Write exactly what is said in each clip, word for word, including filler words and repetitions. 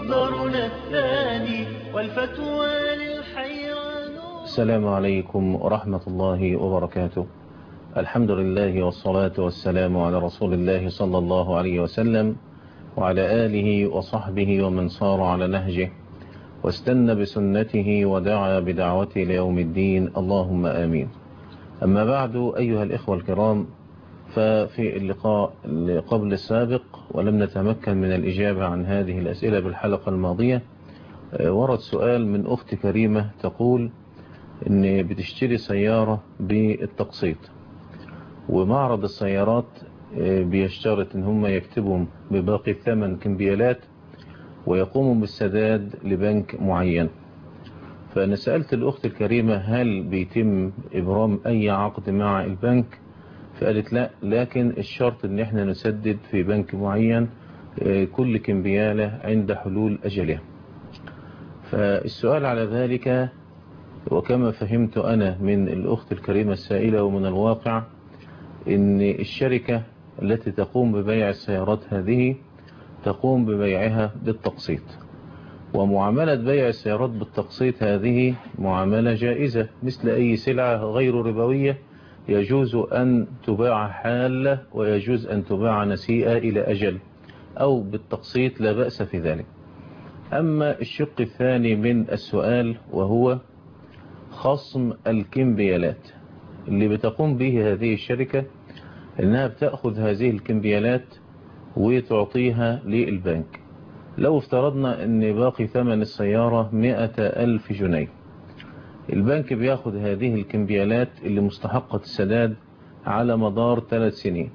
مصدرنا الثاني والفتوى للحيران. السلام عليكم ورحمة الله وبركاته. الحمد لله والصلاة والسلام على رسول الله صلى الله عليه وسلم وعلى آله وصحبه ومن صار على نهجه واستنى بسنته ودعا بدعوته ليوم الدين، اللهم آمين. أما بعد، أيها الإخوة الكرام، ففي اللقاء قبل السابق ولم نتمكن من الإجابة عن هذه الأسئلة بالحلقة الماضية، ورد سؤال من أخت كريمة تقول إن بتشتري سيارة بالتقسيط، ومعرض السيارات بيشترط إن هم يكتبوا بباقي الثمن كمبيالات ويقوموا بالسداد لبنك معين. فأنا سألت الأخت الكريمة هل بيتم إبرام أي عقد مع البنك؟ فقالت لا، لكن الشرط إن احنا نسدد في بنك معين كل كمبيالة عند حلول أجلها. فالسؤال على ذلك، وكما فهمت أنا من الأخت الكريمة السائلة ومن الواقع، إن الشركة التي تقوم ببيع السيارات هذه تقوم ببيعها بالتقسيط، ومعاملة بيع السيارات بالتقسيط هذه معاملة جائزة مثل أي سلعة غير ربوية، يجوز أن تباع حالة ويجوز أن تباع نسيئة إلى أجل أو بالتقسيط، لا بأس في ذلك. أما الشق الثاني من السؤال وهو خصم الكمبيالات، اللي بتقوم به هذه الشركة إنها بتأخذ هذه الكمبيالات وتعطيها للبنك. لو افترضنا أن باقي ثمن السيارة مئة ألف جنيه، البنك بياخد هذه الكمبيالات اللي مستحقة السداد على مدار ثلاث سنين،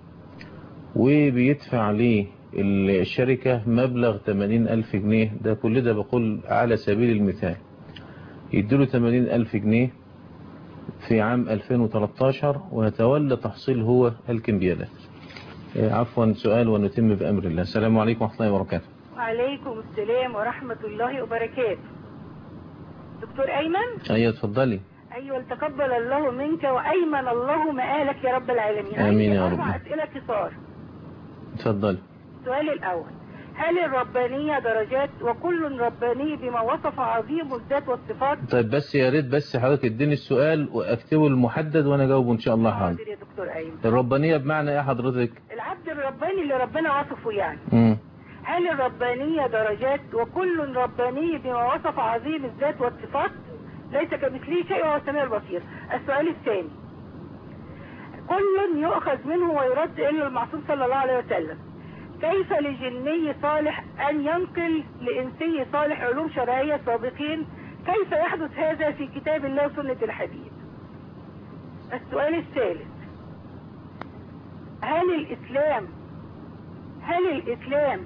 وبيدفع للشركة مبلغ ثمانين ألف جنيه. ده كل ده بقول على سبيل المثال، يديله ثمانين ألف جنيه في عام ألفين وثلاثة عشر ويتولى تحصيل هو الكمبيالات. عفوا سؤال ونتم بأمر الله. السلام عليكم ورحمة الله وبركاته. وعليكم السلام ورحمة الله وبركاته. دكتور أيمن؟ أيوة اتفضلي. أيوة، تقبل الله منك وأيمن الله مآلك يا رب العالمين. آمين يا رب. أربع أسئلة كثار. اتفضلي. السؤال الأول: هل الربانية درجات وكل رباني بما وصف عظيم الذات والصفات؟ طيب بس يا ريت بس حضرتك اديني السؤال واكتبه المحدد وانا اجاوبه ان شاء الله. حاضر يا دكتور أيمن. الربانية بمعنى ايه حضرتك؟ العبد الرباني اللي ربنا وصفه يعني. امم هل الربانية درجات وكل رباني بما وصف عظيم الذات والصفات؟ ليس كمثله شيء وهو السميع البصير. السؤال الثاني: كل يؤخذ منه ويرد إلا المعصوم صلى الله عليه وسلم، كيف لجني صالح أن ينقل لإنسي صالح علوم شرعية سابقين؟ كيف يحدث هذا في كتاب الله وسنة الحديث؟ السؤال الثالث: هل الإسلام هل الإسلام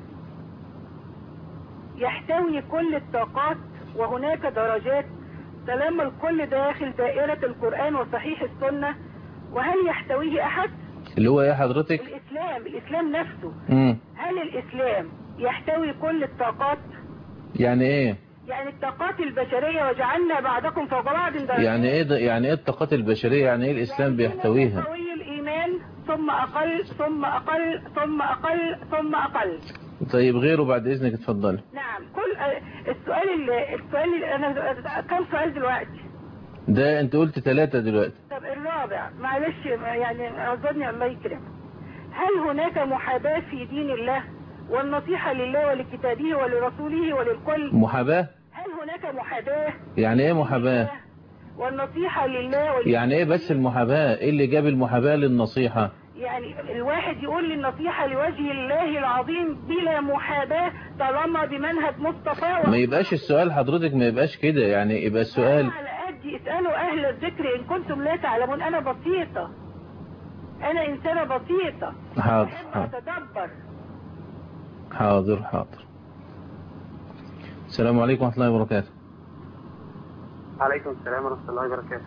يحتوي كل الطاقات وهناك درجات طالما الكل داخل دائرة القرآن وصحيح السنة؟ وهل يحتويه أحد؟ اللي هو ايه حضرتك؟ الإسلام الإسلام نفسه. امم هل الإسلام يحتوي كل الطاقات؟ يعني ايه؟ يعني الطاقات البشرية وجعلنا بعضكم فوق بعض درجات. يعني ايه ده؟ يعني ايه الطاقات البشرية؟ يعني ايه الإسلام يعني بيحتويها؟ قوي الإيمان ثم أقل ثم أقل ثم أقل ثم أقل. طيب غيره بعد إذنك اتفضل. نعم. كل السؤال اللي السؤال اللي أنا كم سؤال دلوقتي؟ ده انت قلت ثلاثة دلوقتي. طب الرابع معلش يعني اعذرني الله يكرمك. هل هناك محاباة في دين الله والنصيحة لله ولكتابه ولرسوله وللكل؟ محاباة؟ هل هناك محاباة؟ يعني ايه محاباة؟ والنصيحة لله ولكتابه. يعني ايه بس المحاباة؟ ايه اللي جاب المحاباة للنصيحة؟ يعني الواحد يقول للنصيحة لوجه الله العظيم بلا محاباة طالما بمنهج مصطفى و... ما يبقاش السؤال حضرتك ما يبقاش كده، يعني يبقى السؤال على قد اسألوا أهل الذكر إن كنتم لا تعلمون. أنا بسيطة، أنا إنسانة بسيطة. حاضر حاضر أتدبر. حاضر حاضر. السلام عليكم ورحمة الله وبركاته. عليكم السلام ورحمة الله وبركاته.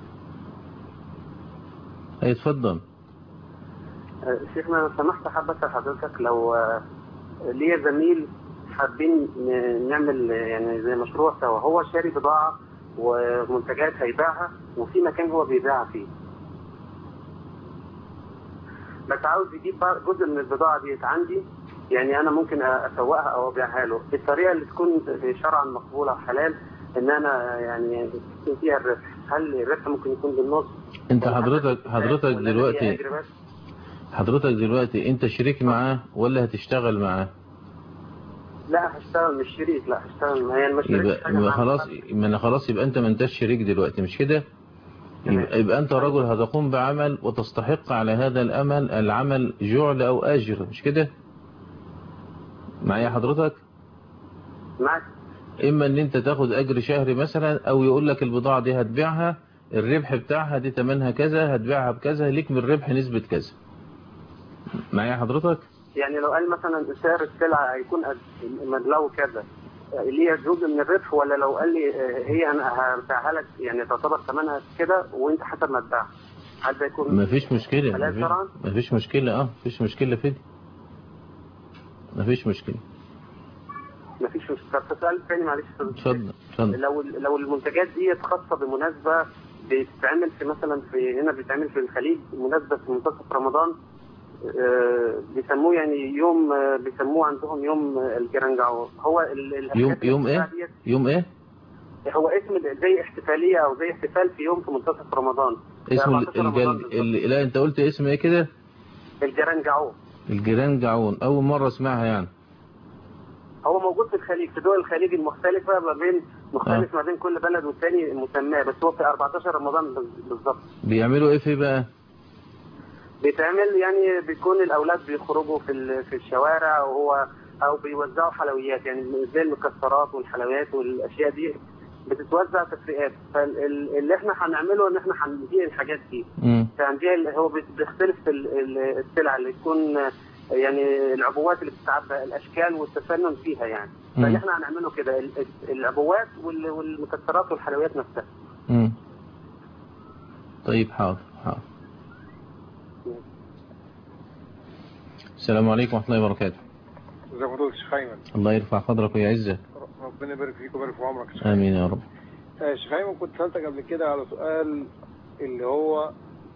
اي اتفضل. شيخنا لو سمحت حابة أسأل حضرتك، لو ليا زميل حابين نعمل يعني زي مشروع سوا، هو شاري بضاعة ومنتجات هيبيعها وفي مكان هو بيبيعها فيه، بس عاوز يجيب جزء من البضاعة ديت عندي يعني انا ممكن اسوقها او ابيعها له بالطريقه اللي تكون شرعا مقبوله وحلال، ان انا يعني يكون فيها الربح. هل الربح ممكن يكون بالنص؟ انت حضرتك حضرتك دلوقتي حضرتك دلوقتي انت شريك معاه ولا هتشتغل معاه؟ لا هشتغل مش شريك، لا هشتغل معاه يعني مش شريك. يبقى, يبقى خلاص ما انا خلاص يبقى انت ما انتش شريك دلوقتي مش كده؟ يبقى, يبقى انت رجل هتقوم بعمل وتستحق على هذا الامل العمل جعل او اجر مش كده؟ معايا حضرتك؟ معاك. اما ان انت تاخد اجر شهري مثلا، او يقول لك البضاعة دي هتبيعها الربح بتاعها دي تمنها كذا، هتبيعها بكذا ليك من الربح نسبة كذا. معايا حضرتك؟ يعني لو قال مثلا سعر السلعة هيكون مبلغه كذا ليه جزء من الربح، ولا لو قال لي هي انا هبيعها لك يعني تعتبر ثمنها كده وانت حسب ما تباع، هل ده يكون مفيش مشكلة؟ مفيش, مفيش مشكلة اه مفيش مشكلة في دي، مفيش مشكلة. مفيش مشكلة. طب سؤال ثاني معلش. اتفضل اتفضل. لو لو المنتجات دي خاصة بمناسبة بتتعمل في مثلا في هنا بتتعمل في الخليج مناسبة في منتصف رمضان، آه بيسموه يعني يوم آه بيسموه عندهم يوم الجرنجعو، هو يوم يوم ايه؟ يوم ايه؟ هو اسم زي احتفالية او زي احتفال في يوم في منتصف رمضان. اسم الجل... ال... لا انت قلت اسم ايه كده؟ الجرنجعو. الجرنجعون اول مرة اسمعها يعني. هو موجود في الخليج في دول الخليج المختلفة ما بين مختلف آه. ما بين كل بلد والتاني مسماه، بس هو في أربعتاشر رمضان بالظبط. بيعملوا ايه فيه بقى؟ بيتعمل يعني بيكون الأولاد بيخرجوا في في الشوارع وهو أو بيوزعوا حلويات يعني زي المكسرات والحلويات والأشياء دي بتتوزع تفريقات. فاللي احنا هنعمله ان احنا هنبيع الحاجات دي. فهنبيع هو بيختلف السلع اللي تكون يعني العبوات اللي بتتعبى الاشكال والتفنن فيها يعني. فاللي احنا هنعمله كده العبوات والمكسرات والحلويات نفسها. امم طيب حاضر حاضر. السلام عليكم ورحمة الله وبركاته. ازيك يا فضيلة الشيخ ايمن؟ الله يرفع قدرك ويعزك. ربنا يبارك فيك ويبارك في عمرك يا شيخ. امين يا رب. يا شيخ ايمن كنت سألتك قبل كده على سؤال اللي هو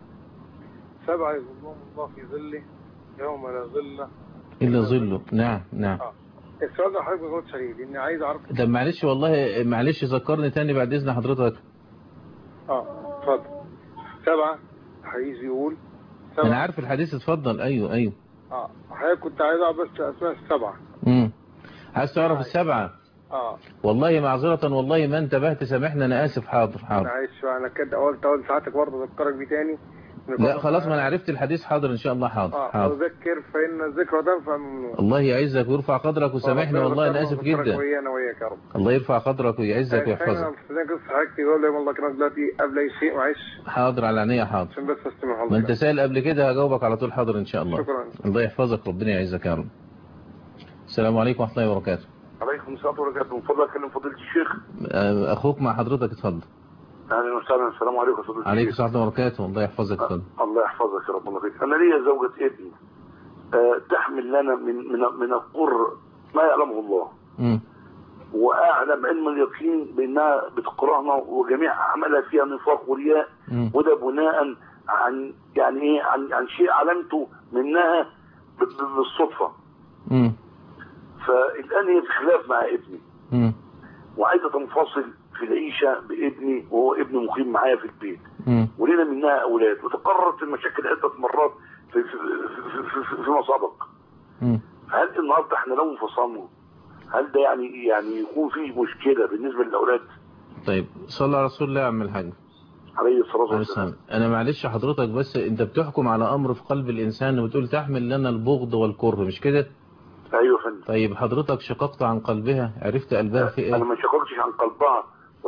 سبعة يظلهم الله في ظله يوم لا ظل الا ظله. نعم نعم. اه السؤال ده حضرتك قلت شديد اني عايز اعرف. طب معلش والله معلش ذكرني تاني بعد اذن حضرتك. اه اتفضل. سبعة حديث بيقول سبعة. انا عارف الحديث اتفضل. ايوه ايوه. اه حضرتك كنت عايز اعرف بس اسماء السبعة. امم عايز تعرف آه. السبعة. اه والله معذرة والله ما انتبهت سامحني انا اسف. حاضر حاضر. معلش انا كده قلت اول ساعتك برضه اذكرك بيه تاني. لا خلاص ما انا عرفت الحديث. حاضر ان شاء الله. حاضر اه حاضر. اذكر فان الذكرى تنفع المؤمنين. الله يعزك ويرفع قدرك وسامحني والله انا اسف جدا. ويانا وياك يا رب. الله يرفع قدرك ويعزك ويحفظك. انا قصه حضرتك يقول لي والله كان دلوقتي قبل اي شيء معلش. حاضر على عينيا. حاضر عشان بس استمع حضرتك. ما انت سائل قبل كده هجاوبك على طول. حاضر ان شاء الله. شكرا. الله يحفظك ربنا يعزك يا رب. السلام عليكم ورحمه الله وبركاته. عليكم السلام وبركاته. من فضلك اكلم فضيله الشيخ. اخوك مع حضرتك اتفضل. اهلا وسهلا. السلام عليكم فضيله الشيخ. عليكم السلام ورحمه الله وبركاته. الله يحفظك اتفضل. الله يحفظك يا رب. الله يخليك. انا ليا زوجة ابني أه تحمل لنا من من من القر ما يعلمه الله. امم واعلم علم اليقين بانها بتقرانا وجميع اعمالها فيها نفاق ورياء، وده بناء عن يعني ايه عن عن شيء علمته منها بالصدفه. امم فالان هي في خلاف مع ابني. امم وعايزه تنفصل في العيشه بابني وهو ابني مقيم معايا في البيت. امم ولنا منها اولاد وتكررت المشاكل عده مرات في في في في, في, فيما سبق. امم هل النهارده احنا لو انفصلنا هل ده يعني يعني يكون فيه مشكله بالنسبه للاولاد؟ طيب صلى على رسول الله يا عم الحاج عليه الصلاه والسلام. انا معلش حضرتك بس انت بتحكم على امر في قلب الانسان وبتقول تحمل لنا البغض والكره مش كده؟ ايوه يا فندم. طيب حضرتك شققت عن قلبها عرفت قلبها في ايه؟ انا ما شققتش عن قلبها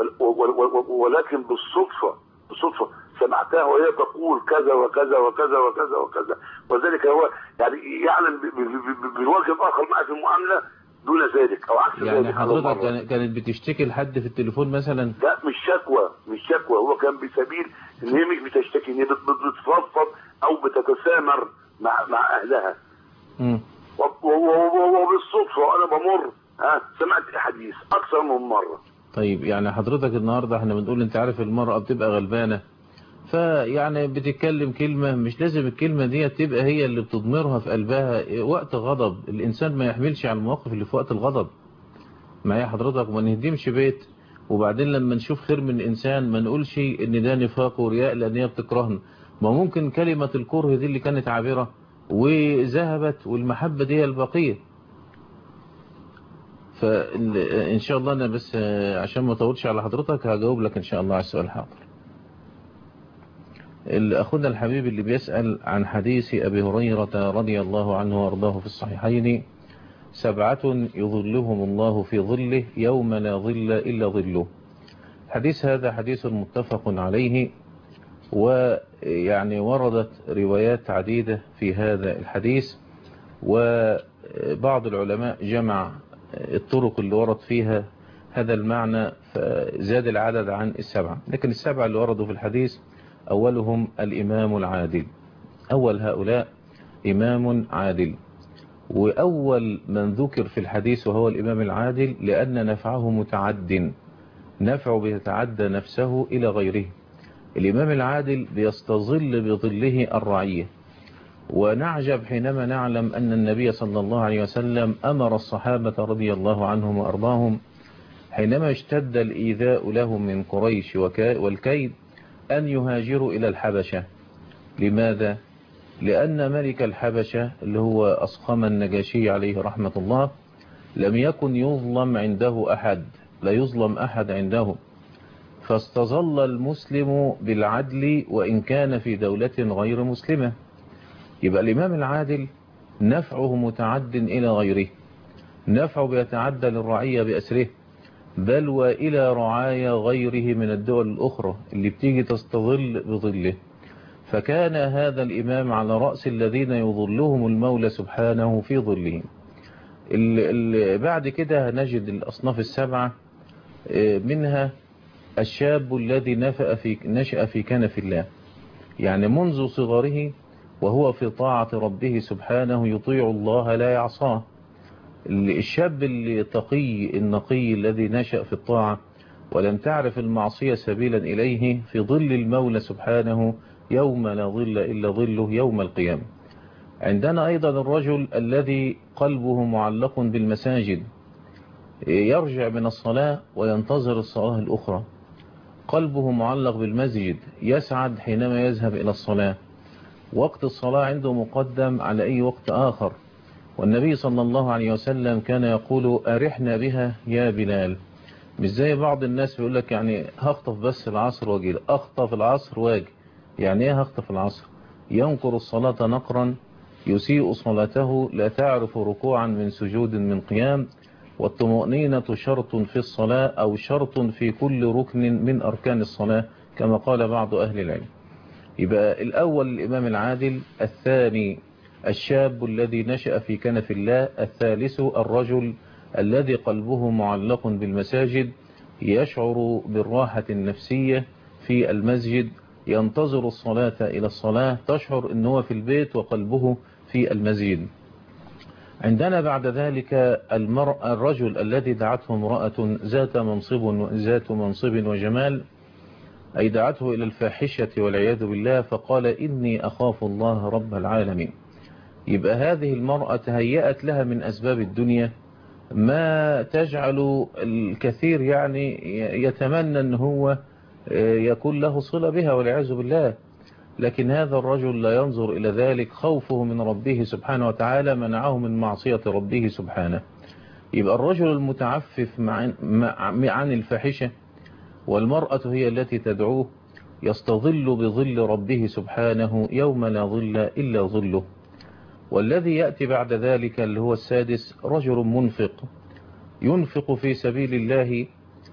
ولكن بالصدفه بالصدفه سمعتها وهي تقول كذا وكذا وكذا وكذا وكذا، وذلك هو يعني يعلم بالوجه الاخر معي في المعامله دون ذلك او عكس يعني ذلك. حضرتك كانت بتشتكي لحد في التليفون مثلا؟ لا مش شكوى مش شكوى هو كان بسبيل ان هي مش بتشتكي، ان هي بتتفضفض او بتتسامر مع مع اهلها. امم وبالصدفه وانا بمر ها سمعت الحديث اكثر من مره. طيب يعني حضرتك النهارده احنا بنقول انت عارف المرأة بتبقى غلبانة فيعني بتتكلم كلمة مش لازم الكلمة دي تبقى هي اللي بتضمرها في قلبها وقت غضب. الإنسان ما يحملش على المواقف اللي في وقت الغضب. معايا حضرتك؟ ما نهدمش بيت وبعدين لما نشوف خير من إنسان ما نقولش إن ده نفاق ورياء لأن هي بتكرهنا. ما ممكن كلمة الكره دي اللي كانت عابرة وذهبت والمحبة دي الباقية. فإن شاء الله أنا بس عشان ما أطولش على حضرتك هجاوب لك إن شاء الله على السؤال حاضر. أخونا الحبيب اللي بيسأل عن حديث أبي هريرة رضي الله عنه وارضاه في الصحيحين: سبعة يظلهم الله في ظله يوم لا ظل إلا ظله. حديث هذا حديث متفق عليه، ويعني وردت روايات عديدة في هذا الحديث، وبعض العلماء جمع الطرق اللي ورد فيها هذا المعنى فزاد العدد عن السبعة. لكن السبعة اللي وردوا في الحديث أولهم الإمام العادل. أول هؤلاء إمام عادل، وأول من ذكر في الحديث وهو الإمام العادل لأن نفعه متعد، نفعه بيتعدى نفسه إلى غيره. الإمام العادل بيستظل بظله الرعية، ونعجب حينما نعلم أن النبي صلى الله عليه وسلم أمر الصحابة رضي الله عنهم وأرضاهم حينما اشتد الإيذاء لهم من قريش والكيد أن يهاجروا إلى الحبشة. لماذا؟ لأن ملك الحبشة اللي هو أصخم النجاشي عليه رحمة الله لم يكن يظلم عنده أحد، لا يظلم أحد عنده، فاستظل المسلم بالعدل وإن كان في دولة غير مسلمة. يبقى الإمام العادل نفعه متعد إلى غيره، نفعه بيتعدى للرعية بأسره، بل وإلى رعايا غيره من الدول الأخرى اللي بتيجي تستظل بظله. فكان هذا الإمام على رأس الذين يظلهم المولى سبحانه في ظلهم. بعد كده نجد الأصناف السبعة، منها الشاب الذي نفأ في نشأ في كنف الله، يعني منذ صغره وهو في طاعة ربه سبحانه يطيع الله لا يعصاه. الشاب التقي النقي الذي نشأ في الطاعة ولم تعرف المعصية سبيلا إليه في ظل المولى سبحانه يوم لا ظل إلا ظله يوم القيامة. عندنا أيضا الرجل الذي قلبه معلق بالمساجد، يرجع من الصلاة وينتظر الصلاة الأخرى، قلبه معلق بالمسجد، يسعد حينما يذهب إلى الصلاة، وقت الصلاة عنده مقدم على أي وقت آخر. والنبي صلى الله عليه وسلم كان يقول: أرحنا بها يا بلال. مش زي بعض الناس بيقول لك يعني هخطف بس العصر واجي، أخطف العصر واجي. يعني ايه هخطف العصر؟ ينقر الصلاة نقرا يسيء صلاته، لا تعرف ركوعا من سجود من قيام، والطمأنينة شرط في الصلاة أو شرط في كل ركن من أركان الصلاة كما قال بعض أهل العلم. يبقى الأول الإمام العادل، الثاني الشاب الذي نشأ في كنف الله، الثالث الرجل الذي قلبه معلق بالمساجد يشعر بالراحة النفسية في المسجد، ينتظر الصلاة إلى الصلاة، تشعر أنه في البيت وقلبه في المسجد. عندنا بعد ذلك المرأة الرجل الذي دعته امرأة ذات منصب ذات منصب وجمال، أي دعته إلى الفاحشة والعياذ بالله، فقال: إني أخاف الله رب العالمين. يبقى هذه المرأة تهيأت لها من أسباب الدنيا ما تجعل الكثير يعني يتمنى أن هو يكون له صلة بها والعياذ بالله، لكن هذا الرجل لا ينظر إلى ذلك، خوفه من ربه سبحانه وتعالى منعه من معصية ربه سبحانه. يبقى الرجل المتعفف عن الفاحشة والمرأة هي التي تدعوه يستظل بظل ربه سبحانه يوم لا ظل إلا ظله. والذي يأتي بعد ذلك اللي هو السادس، رجل منفق ينفق في سبيل الله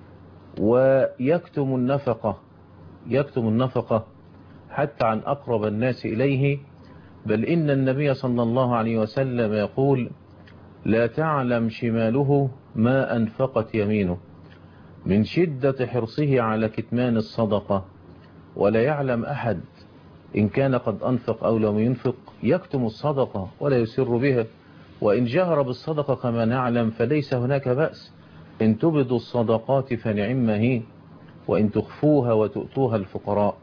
ويكتم النفقة يكتم النفقة حتى عن أقرب الناس إليه، بل إن النبي صلى الله عليه وسلم يقول: لا تعلم شماله ما أنفقت يمينه، من شدة حرصه على كتمان الصدقة. ولا يعلم أحد إن كان قد أنفق أو لم ينفق، يكتم الصدقة ولا يسر بها، وإن جهر بالصدقة كما نعلم فليس هناك بأس، إن تبدوا الصدقات فنعم هي، وإن تخفوها وتؤتوها الفقراء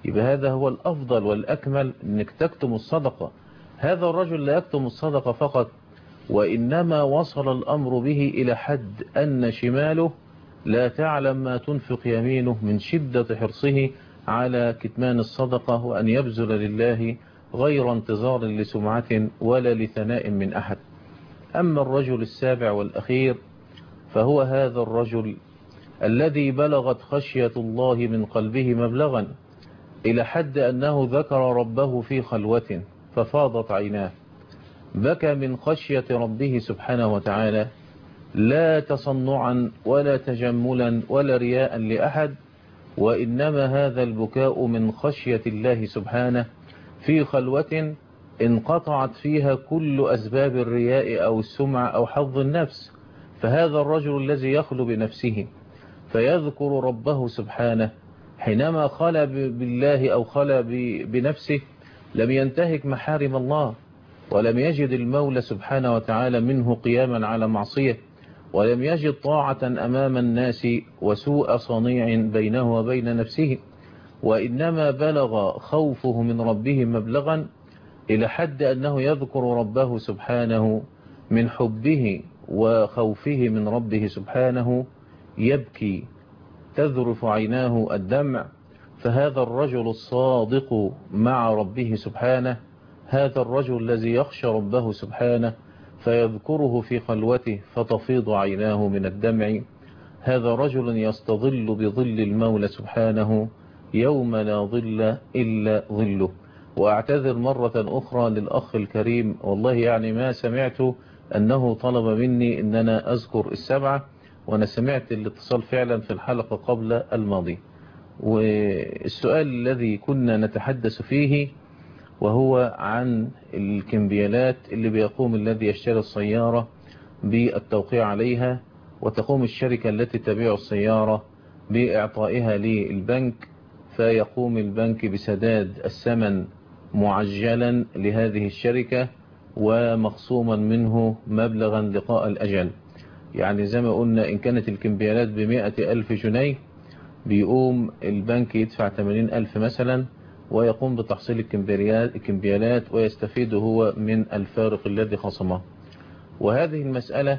يبقى هذا هو الأفضل والأكمل أنك تكتم الصدقة. هذا الرجل لا يكتم الصدقة فقط، وإنما وصل الأمر به إلى حد أن شماله لا تعلم ما تنفق يمينه من شدة حرصه على كتمان الصدقة، وأن يبذل لله غير انتظار لسمعة ولا لثناء من أحد. أما الرجل السابع والأخير فهو هذا الرجل الذي بلغت خشية الله من قلبه مبلغا إلى حد أنه ذكر ربه في خلوة ففاضت عيناه، بكى من خشية ربه سبحانه وتعالى، لا تصنعا ولا تجملا ولا رياء لأحد، وإنما هذا البكاء من خشية الله سبحانه في خلوة انقطعت فيها كل أسباب الرياء أو السمعة أو حظ النفس. فهذا الرجل الذي يخلو بنفسه فيذكر ربه سبحانه حينما خلى بالله أو خلى بنفسه لم ينتهك محارم الله، ولم يجد المولى سبحانه وتعالى منه قياما على معصية، ولم يجد طاعة أمام الناس وسوء صنيع بينه وبين نفسه، وإنما بلغ خوفه من ربه مبلغا إلى حد أنه يذكر ربه سبحانه من حبه وخوفه من ربه سبحانه يبكي تذرف عيناه الدمع. فهذا الرجل الصادق مع ربه سبحانه، هذا الرجل الذي يخشى ربه سبحانه فيذكره في خلوته فتفيض عيناه من الدمع، هذا رجل يستظل بظل المولى سبحانه يوم لا ظل إلا ظله. وأعتذر مرة أخرى للأخ الكريم، والله يعني ما سمعت أنه طلب مني أن أنا أذكر السبعة، وأنا سمعت الاتصال فعلا في الحلقة قبل الماضي. والسؤال الذي كنا نتحدث فيه وهو عن الكمبيالات اللي بيقوم الذي يشتري السيارة بالتوقيع عليها، وتقوم الشركة التي تبيع السيارة بإعطائها للبنك، فيقوم البنك بسداد الثمن معجلا لهذه الشركة ومخصوما منه مبلغا لقاء الأجل. يعني زي ما قلنا إن كانت الكمبيالات بمئة ألف جنيه بيقوم البنك يدفع ثمانين ألف مثلا، ويقوم بتحصيل الكمبيالات ويستفيد هو من الفارق الذي خصمه. وهذه المسألة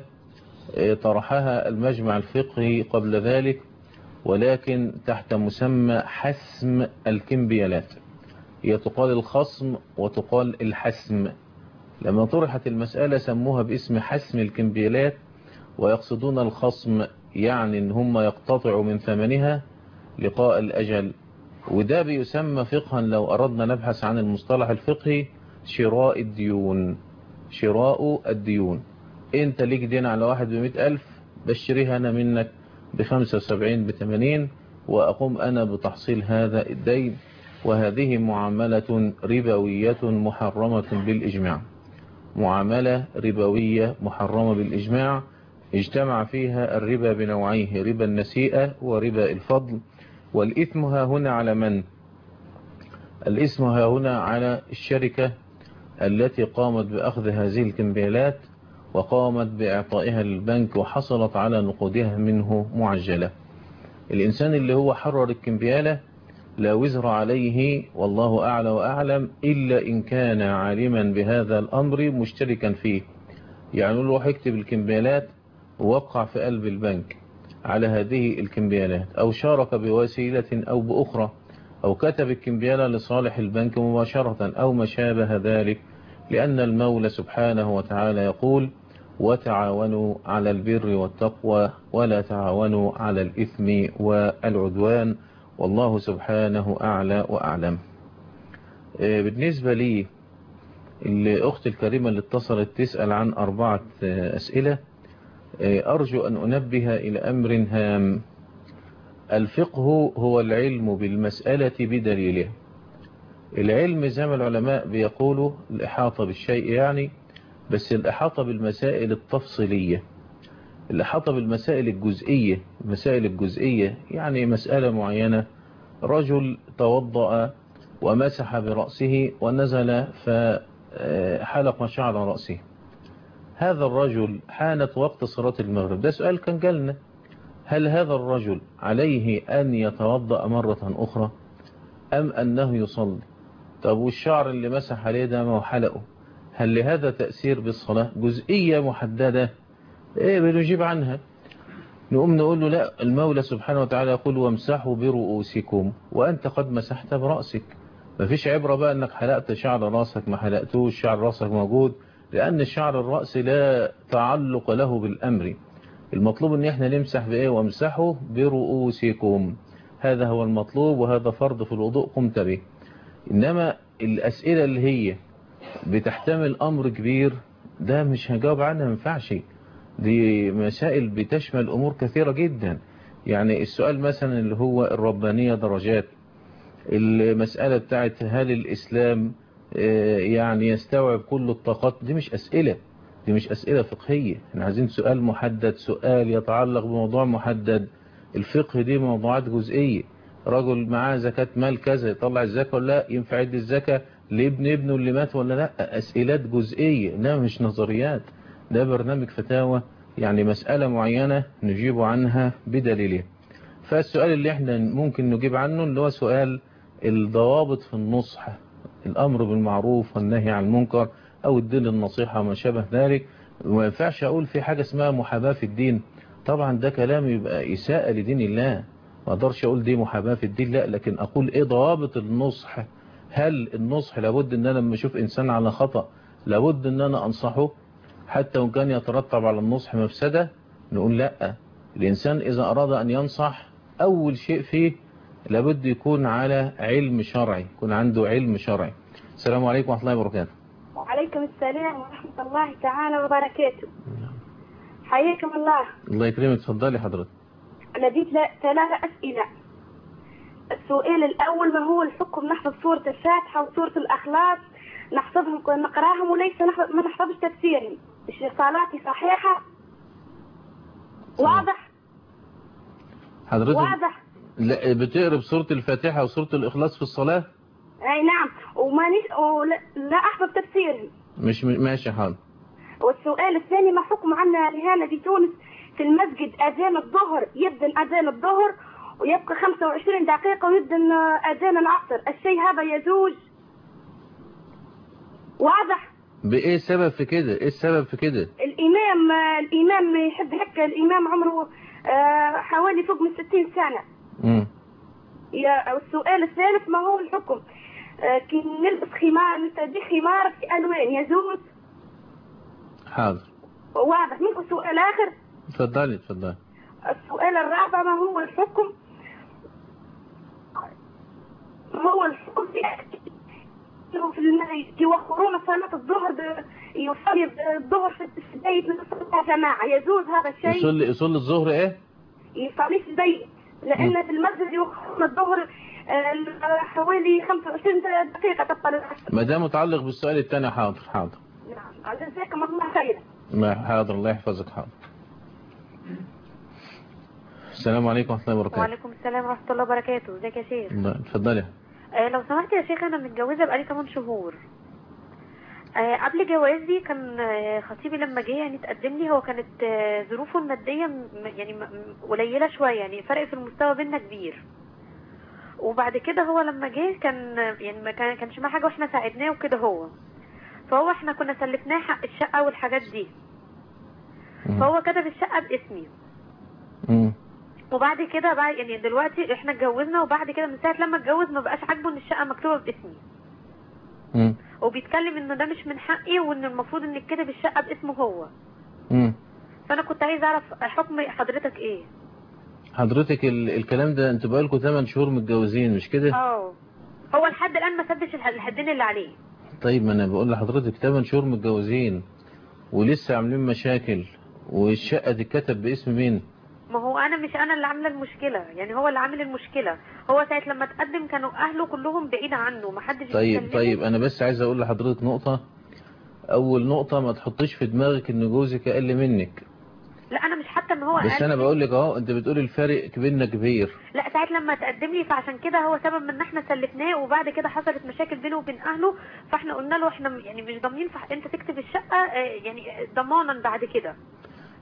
طرحها المجمع الفقهي قبل ذلك، ولكن تحت مسمى حسم الكمبيالات. هي تقال الخصم وتقال الحسم. لما طرحت المسألة سموها باسم حسم الكمبيالات، ويقصدون الخصم يعني ان هم يقتطعوا من ثمنها لقاء الأجل. وده بيسمى فقها لو أردنا نبحث عن المصطلح الفقهي شراء الديون. شراء الديون، انت ليك دين على واحد بمئة ألف، بشتريها أنا منك بخمسة وسبعين بثمانين، وأقوم أنا بتحصيل هذا الدين. وهذه معاملة ربوية محرمة بالإجماع، معاملة ربوية محرمة بالإجماع، اجتمع فيها الربا بنوعيه، ربا النسيئة وربا الفضل. والإثم ها هنا على من؟ الإثم ها هنا على الشركة التي قامت بأخذ هذه الكمبيالات وقامت بإعطائها للبنك وحصلت على نقودها منه معجلة. الإنسان اللي هو حرر الكمبيالة لا وزر عليه والله أعلى وأعلم، إلا إن كان عالما بهذا الأمر مشتركا فيه. يعني نروح يكتب الكمبيالات ووقع في قلب البنك على هذه الكمبيالات، أو شارك بوسيلة أو بأخرى، أو كتب الكمبيالة لصالح البنك مباشرة أو ما شابه ذلك، لأن المولى سبحانه وتعالى يقول وتعاونوا على البر والتقوى ولا تعاونوا على الإثم والعدوان، والله سبحانه أعلى وأعلم. بالنسبة لي الأخت الكريمة اللي اتصلت تسأل عن أربعة أسئلة، أرجو أن أنبه إلى أمر هام. الفقه هو العلم بالمسألة بدليله. العلم زي ما العلماء بيقولوا الإحاطة بالشيء، يعني بس الإحاطة بالمسائل التفصيلية، الإحاطة بالمسائل الجزئية. المسائل الجزئية يعني مسألة معينة، رجل توضأ ومسح برأسه ونزل فحلق شعر رأسه، هذا الرجل حانت وقت صلاة المغرب، ده سؤال كان جالنا، هل هذا الرجل عليه أن يتوضأ مرة أخرى أم أنه يصلي؟ طب والشعر اللي مسح عليه ده ما هو حلقه، هل لهذا تأثير بالصلاة؟ جزئية محددة إيه بنجيب عنها. نقوم نقول له لا، المولى سبحانه وتعالى يقول وامسحوا برؤوسكم وأنت قد مسحت برأسك. مفيش عبرة بقى أنك حلقت شعر رأسك ما حلقتوش، شعر رأسك موجود، لأن شعر الرأس لا تعلق له بالأمر. المطلوب ان احنا نمسح بايه؟ وامسحوا برؤوسكم، هذا هو المطلوب، وهذا فرض في الوضوء قمت به. انما الاسئلة اللي هي بتحتمل امر كبير ده مش هجاوب عنها، ما ينفعش. دي مسائل بتشمل امور كثيرة جدا. يعني السؤال مثلا اللي هو الربانية درجات، المسألة بتاعت هل الاسلام يعني يستوعب كل الطاقات، دي مش اسئلة، دي مش أسئلة فقهية. احنا عايزين سؤال محدد، سؤال يتعلق بموضوع محدد. الفقه دي موضوعات جزئية. رجل معاه زكاة مال كذا، يطلع الزكاة ولا لا؟ ينفع يدي الزكاة لابن ابنه اللي مات ولا لا؟ أسئلات جزئية، لا مش نظريات. ده برنامج فتاوى، يعني مسألة معينة نجيب عنها بدليلها. فالسؤال اللي احنا ممكن نجيب عنه اللي هو سؤال الضوابط في النصح، الأمر بالمعروف والنهي عن المنكر، او الدين النصيحة وما شابه ذلك. وما ينفعش اقول في حاجة اسمها محاباة في الدين، طبعا ده كلام يبقى اساءة لدين الله. ما اقدرش اقول دي محاباة في الدين، لا، لكن اقول ايه ضوابط النصح. هل النصح لابد ان انا لما اشوف انسان على خطأ لابد ان انا انصحه حتى وان كان يترتب على النصح مفسدة؟ نقول لا، الانسان اذا اراد ان ينصح اول شيء فيه لابد يكون على علم شرعي، يكون عنده علم شرعي. السلام عليكم ورحمة الله وبركاته. وعليكم السلام ورحمة الله تعالى وبركاته. حياكم الله. الله يكرمك، تفضلي حضرتك. أنا جيت ثلاثة أسئلة. السؤال الأول، ما هو الحكم نحفظ سورة الفاتحة وسورة الأخلاص، نحفظهم نقراهم وليس نحفظ ما نحفظش تفسيرهم، صلاتي صحيحة؟ واضح؟ حضرتك واضح؟ لا بتقرب سورة الفاتحة وسورة الإخلاص في الصلاة؟ أي نعم، وما نش... ولا... لا أحفظ تفسيرهم. مش ماشي حاضر. والسؤال الثاني، ما حكم عنا رهانة في تونس في المسجد أذان الظهر، يبدأ أذان الظهر ويبقى خمسة وعشرين دقيقة ويبدأ أذان العصر، الشيء هذا يجوز؟ واضح؟ بإيه السبب في كده؟ إيه السبب في كده؟ الإمام الإمام يحب هيك، الإمام عمره حوالي فوق من ستين سنة. امم يا السؤال الثالث، ما هو الحكم كي نلبس خمار، نستدي خمار في ألوان، يجوز؟ حاضر. واضح. منكم سؤال آخر؟ تفضلي تفضلي. السؤال الرابع، ما هو الحكم ما هو الحكم في المسجد يوخرون صلاة الظهر، يصلي الظهر في البيت من الصلاة جماعة، يجوز هذا الشيء؟ يصلي يصلي الظهر إيه؟ يصلي في البيت، لأن في المسجد يوخرون الظهر حوالي خمسة وعشرين دقيقة تبقى للعصر. ما ده متعلق بالسؤال الثاني. حاضر حاضر. نعم، جزاكم الله خيرا. ما حاضر، الله يحفظك. حاضر. السلام عليكم ورحمة الله وبركاته. وعليكم السلام ورحمة الله وبركاته. ازيك يا شيخ؟ اتفضلي. آه لو سمحت يا شيخ، انا متجوزة بقالي ثمانية شهور. آه قبل جوازي كان آه خطيبي لما جه يعني تقدم لي، هو كانت آه ظروفه المادية يعني قليلة شوية، يعني فرق في المستوى بيننا كبير. وبعد كده هو لما جه كان يعني ما كانش معاه حاجة واحنا ساعدناه وكده، هو فهو احنا كنا سلفناه حق الشقة والحاجات دي، فهو كتب الشقة باسمي. امم وبعد كده بقى يعني دلوقتي احنا اتجوزنا، وبعد كده من ساعه لما اتجوز ما بقاش عاجبه ان الشقه مكتوبه باسمي. امم وبيتكلم انه ده مش من حقي، وان المفروض ان يتكتب الشقه باسمه هو. امم فانا كنت عايز اعرف حكم حضرتك ايه. حضرتك ال... الكلام ده انتوا بقالكم ثمانية شهور متجوزين مش كده؟ اه هو لحد الان ما سدش الحدين اللي عليه. طيب ما انا بقول لحضرتك ثمانية شهور متجوزين ولسه عاملين مشاكل، والشقه دي اتكتب باسم مين؟ ما هو انا مش انا اللي عامله المشكله، يعني هو اللي عامل المشكله. هو ساعه لما تقدم كانوا اهله كلهم بعيد عنه، ما حدش طيب بيكلمه. طيب انا بس عايز اقول لحضرتك نقطه. اول نقطه، ما تحطيش في دماغك ان جوزك اقل منك. لا انا مش حتى ان هو بس انا بقول لك اهو، انت بتقولي الفرق بيننا كبير. لا ساعه لما تقدم لي، فعشان كده هو سبب من ان احنا سلفناه، وبعد كده حصلت مشاكل بينه وبين اهله، فاحنا قلنا له احنا يعني مش ضامنين، انت تكتب الشقه يعني ضمانا بعد كده.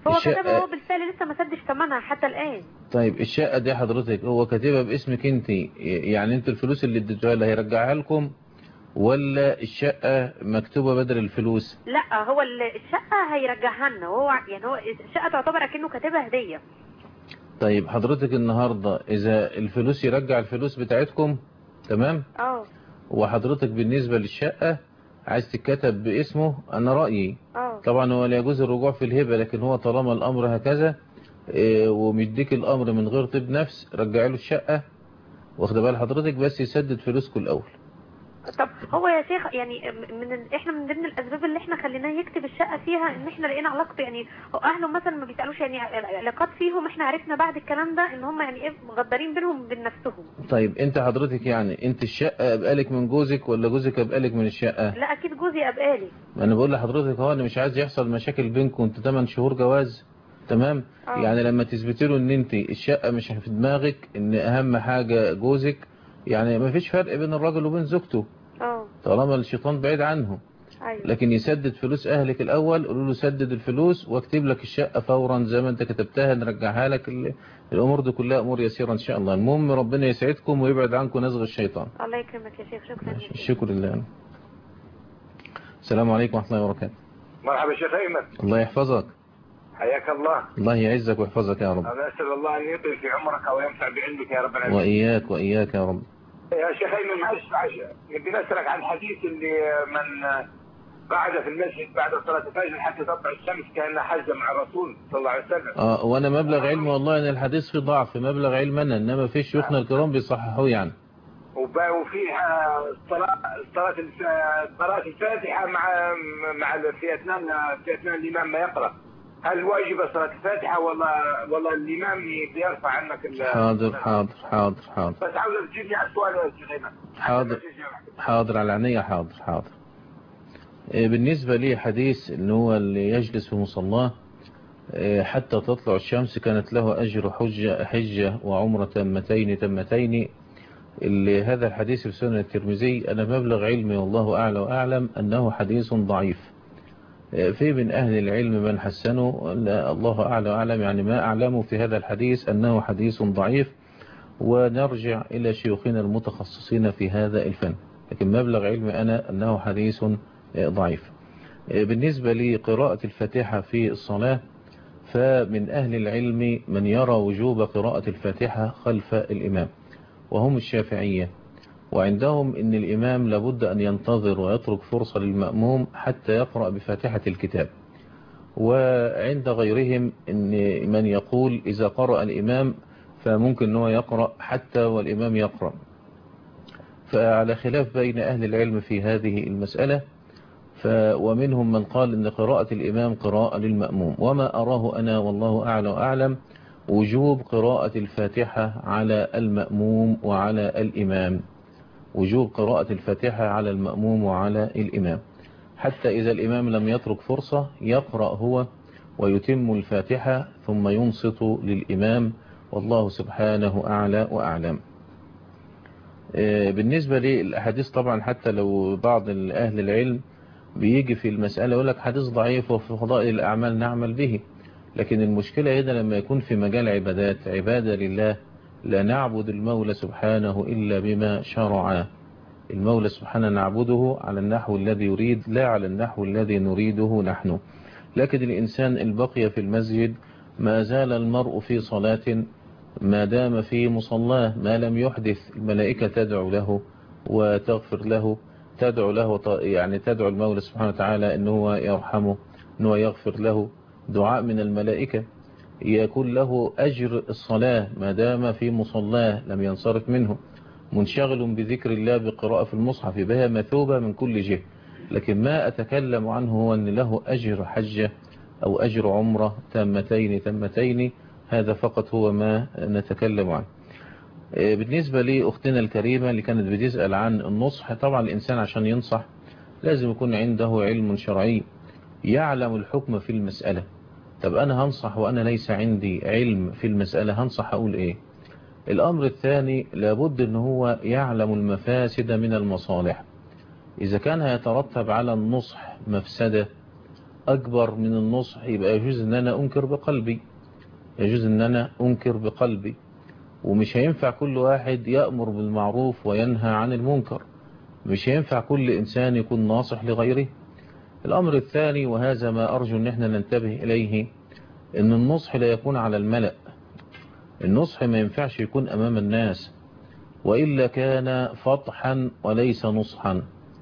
هو الشقة... كتبها هو بالفعل لسه ما سدش ثمنها حتى الآن. طيب الشقة دي حضرتك هو كاتبها باسمك انت، يعني انت الفلوس اللي اديتوها له هيرجعها لكم ولا الشقة مكتوبة بدل الفلوس؟ لا هو الشقة هيرجعها لنا، وهو يعني هو الشقة تعتبر اكنه كاتبها هدية. طيب حضرتك النهاردة اذا الفلوس يرجع الفلوس بتاعتكم تمام، اه وحضرتك بالنسبة للشقة عايز تتكتب باسمه، انا رأيي اه طبعا هو لا يجوز الرجوع في الهبة، لكن هو طالما الامر هكذا اه ومديك الامر من غير طيب نفس، رجع له الشقة واخد بال حضرتك، بس يسدد فلوسكم الاول. طب هو يا شيخ يعني من ال... احنا من ضمن الاسباب اللي احنا خليناه يكتب الشقه فيها ان احنا لقينا علاقته، يعني اهله مثلا ما بيسالوش يعني علاقات فيهم، احنا عرفنا بعد الكلام ده ان هم يعني ايه مغدرين بينهم وبين نفسهم. طيب انت حضرتك يعني انت الشقه ابقالك من جوزك ولا جوزك ابقالك من الشقه؟ لا اكيد جوزي ابقالي. انا بقول لحضرتك اهو انا مش عايز يحصل مشاكل بينكم، انتوا ثمانية شهور جواز تمام. أوه. يعني لما تثبتي له ان انت الشقه مش في دماغك، ان اهم حاجه جوزك، يعني ما فيش فرق بين الراجل وبين زوجته اه طالما الشيطان بعيد عنه. أيوة. لكن يسدد فلوس اهلك الاول، قولوا له سدد الفلوس واكتب لك الشقه فورا زي ما انت كتبتها نرجعها لك. الامور دي كلها امور يسيره ان شاء الله. المهم ربنا يسعدكم ويبعد عنكم نزغ الشيطان. الله يكرمك يا شيخ، شكرا لك. الشكر لله. السلام عليكم ورحمه الله وبركاته. مرحبا شيخ ايمن. الله يحفظك. حياك الله. الله يعزك ويحفظك يا رب. انا اسال الله ان يطيل في عمرك وينفع بعلمك يا رب العالمين. واياك واياك يا رب. يا شيخ ايمن معلش نبي نسالك عن الحديث اللي من قعد في المسجد بعد صلاه الفجر حتى تطلع الشمس كانها حجه مع الرسول صلى الله عليه وسلم. اه وانا مبلغ علمي والله ان الحديث فيه ضعف، مبلغ علمنا انما في شيوخنا الكرام بيصححوه يعني. وفيها الصلاه الصلاه قراءه الفاتحه مع مع في اثناء في اثناء الامام ما يقرا. هل واجب صلاه الفاتحه ولا ولا الامام بيرفع عنك؟ حاضر حاضر حاضر حاضر. بس عاوز تجيبني على السؤال يا شيخ ايمن. حاضر حاضر على عينيا. حاضر حاضر. بالنسبة لي حديث ان هو اللي يجلس في مصلاه حتى تطلع الشمس كانت له أجر حجة, حجة وعمرة تمتين تمتين. اللي هذا الحديث في سنة الترمذي أنا مبلغ علمي والله أعلى وأعلم أنه حديث ضعيف. في من أهل العلم من حسنه، الله أعلى وأعلم، يعني ما أعلمه في هذا الحديث أنه حديث ضعيف، ونرجع إلى شيوخنا المتخصصين في هذا الفن. لكن مبلغ علمي أنا أنه حديث ضعيف. بالنسبة لقراءة الفاتحة في الصلاة، فمن أهل العلم من يرى وجوب قراءة الفاتحة خلف الإمام وهم الشافعية، وعندهم أن الإمام لابد أن ينتظر ويترك فرصة للمأموم حتى يقرأ بفاتحة الكتاب. وعند غيرهم أن من يقول إذا قرأ الإمام فممكن أنه يقرأ حتى والإمام يقرأ. فعلى خلاف بين أهل العلم في هذه المسألة. ومنهم من قال إن قراءة الإمام قراءة للمأموم، وما أراه أنا والله أعلى وأعلم وجوب قراءة الفاتحة على المأموم وعلى الإمام، وجوب قراءة الفاتحة على المأموم وعلى الإمام، حتى إذا الإمام لم يترك فرصة يقرأ هو ويتم الفاتحة ثم ينصت للإمام، والله سبحانه أعلى وأعلم. بالنسبة للأحاديث طبعا حتى لو بعض أهل العلم بيجي في المسألة يقول لك حديث ضعيف وفي فضائل الأعمال نعمل به، لكن المشكلة هنا لما يكون في مجال عبادات عبادة لله لا نعبد المولى سبحانه إلا بما شرع. المولى سبحانه نعبده على النحو الذي يريد لا على النحو الذي نريده نحن. لكن الإنسان البقي في المسجد ما زال المرء في صلاة ما دام في مصلاه، ما لم يحدث. الملائكة تدعو له وتغفر له، تدعو له يعني تدعو المولى سبحانه وتعالى أنه يرحمه، أنه يغفر له، دعاء من الملائكة. يكون له أجر الصلاة ما دام في مصلاه لم ينصرف منه، منشغل بذكر الله بقراءة في المصحف، بها مثوبة من كل جهة. لكن ما أتكلم عنه هو أن له أجر حجة أو أجر عمرة تامتين تامتين، هذا فقط هو ما نتكلم عنه. بالنسبة لأختنا الكريمة اللي كانت بتسأل عن النصح، طبعا الإنسان عشان ينصح لازم يكون عنده علم شرعي يعلم الحكم في المسألة. طب أنا هنصح وأنا ليس عندي علم في المسألة، هنصح أقول إيه؟ الأمر الثاني لابد أن هو يعلم المفاسد من المصالح. إذا كان هيترتب على النصح مفسدة أكبر من النصح يبقى يجوز أن أنا أنكر بقلبي، يجوز أن أنا أنكر بقلبي. ومش هينفع كل واحد يأمر بالمعروف وينهى عن المنكر، مش هينفع كل إنسان يكون ناصح لغيره. الأمر الثاني، وهذا ما أرجو أن احنا ننتبه إليه، أن النصح لا يكون على الملأ. النصح ما ينفعش يكون أمام الناس، وإلا كان فضحا وليس نصحا.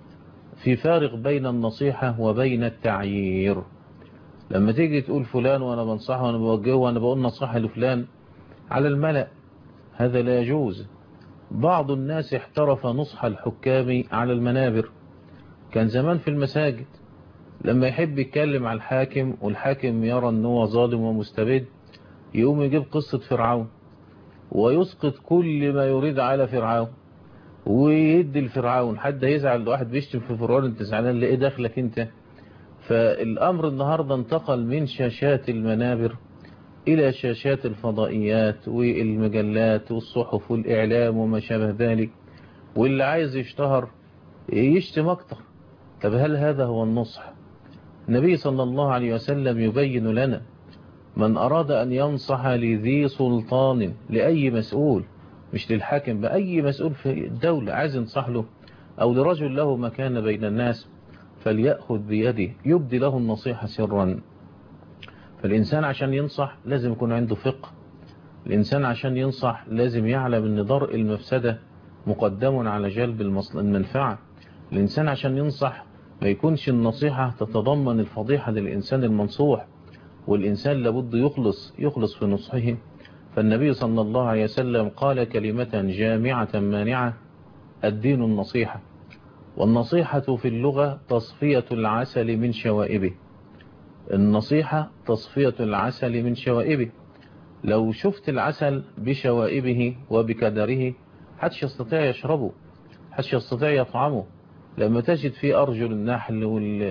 في فارق بين النصيحة وبين التعيير. لما تيجي تقول فلان وأنا بنصحه وأنا بوجهه وأنا بقول نصيحة لفلان على الملأ، هذا لا يجوز. بعض الناس احترف نصح الحكام على المنابر. كان زمان في المساجد لما يحب يتكلم على الحاكم والحاكم يرى أنه ظالم ومستبد، يقوم يجيب قصة فرعون ويسقط كل ما يريد على فرعون ويدي الفرعون. حد يزعل واحد بيشتم في فرعون، انت زعلان ليه؟ داخلك انت. فالأمر النهاردة انتقل من شاشات المنابر إلى شاشات الفضائيات والمجلات والصحف والإعلام وما شابه ذلك، واللي عايز يشتهر يشتم أكتر. طب هل هذا هو النصح؟ النبي صلى الله عليه وسلم يبين لنا من أراد أن ينصح لذي سلطان، لأي مسؤول مش للحاكم، بأي مسؤول في الدولة عايز ينصح له، أو لرجل له مكان بين الناس، فليأخذ بيده يبدي له النصيحة سرا. فالإنسان عشان ينصح لازم يكون عنده فقه. الإنسان عشان ينصح لازم يعلم أن درء المفسدة مقدم على جلب المنفعة. الإنسان عشان ينصح ما يكونش النصيحة تتضمن الفضيحة للإنسان المنصوح، والإنسان لابد يخلص يخلص في نصحه. فالنبي صلى الله عليه وسلم قال كلمة جامعة مانعة: الدين النصيحة. والنصيحة في اللغة تصفية العسل من شوائبه. النصيحة تصفية العسل من شوائبه. لو شفت العسل بشوائبه وبكدره حدش يستطيع يشربه، حدش يستطيع يطعمه. لما تجد فيه أرجل النحل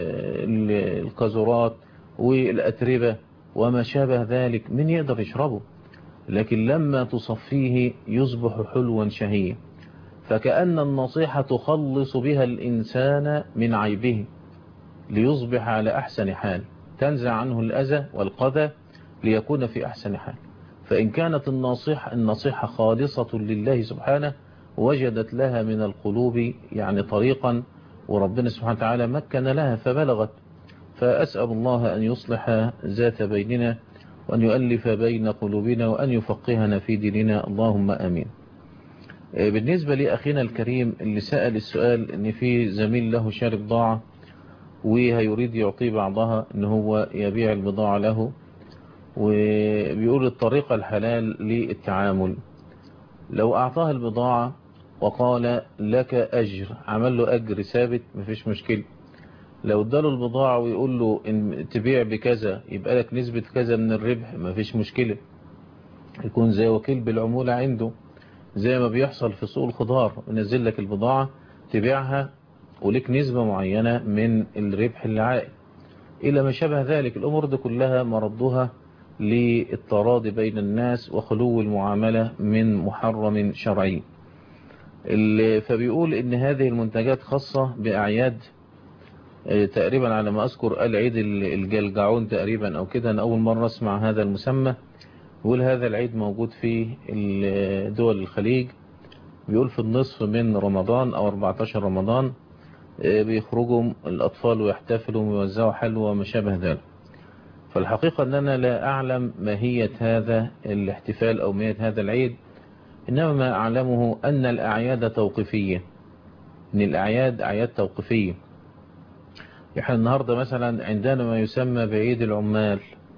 والقذرات والأتربة وما شابه ذلك، من يقدر يشربه؟ لكن لما تصفيه يصبح حلوا شهيا. فكأن النصيحة تخلص بها الإنسان من عيبه ليصبح على أحسن حال، تنزع عنه الأذى والقذى ليكون في أحسن حال. فإن كانت النصيحة, النصيحة خالصة لله سبحانه وجدت لها من القلوب يعني طريقا، وربنا سبحانه وتعالى مكن لها فبلغت. فأسأل الله أن يصلح ذات بيننا وأن يؤلف بين قلوبنا وأن يفقهنا في ديننا، اللهم آمين. بالنسبة لأخينا الكريم اللي سأل السؤال أن في زميل له شاري بضاعة وهيريد يعطيه بعضها أن هو يبيع البضاعة له، وبيقول الطريقة الحلال للتعامل: لو أعطاه البضاعة وقال لك أجر، عمل له أجر ثابت مفيش مشكلة. لو اداله البضاعة ويقول له إن تبيع بكذا يبقى لك نسبة كذا من الربح، مفيش مشكلة. يكون زي وكيل بالعمولة عنده، زي ما بيحصل في سوق الخضار، ينزل لك البضاعة تبيعها ولك نسبة معينة من الربح اللي عائد إلى ما شابه ذلك. الأمور دي كلها مردها للتراضي بين الناس وخلو المعاملة من محرم شرعي. فبيقول إن هذه المنتجات خاصة بأعياد تقريبا على ما أذكر العيد الجلجعون تقريبا أو كده، أنا أول مرة أسمع هذا المسمى. بيقول هذا العيد موجود في دول الخليج، بيقول في النصف من رمضان أو أربعة عشر رمضان بيخرجوا الأطفال ويحتفلوا ويوزعوا حلوى وما شابه ذلك. فالحقيقة أن أنا لا أعلم ماهية هذا الاحتفال أو ماهية هذا العيد، إنما ما أعلمه أن الأعياد توقيفية، أن الأعياد أعياد توقيفية. يعني النهاردة مثلا عندنا ما يسمى بعيد العمال.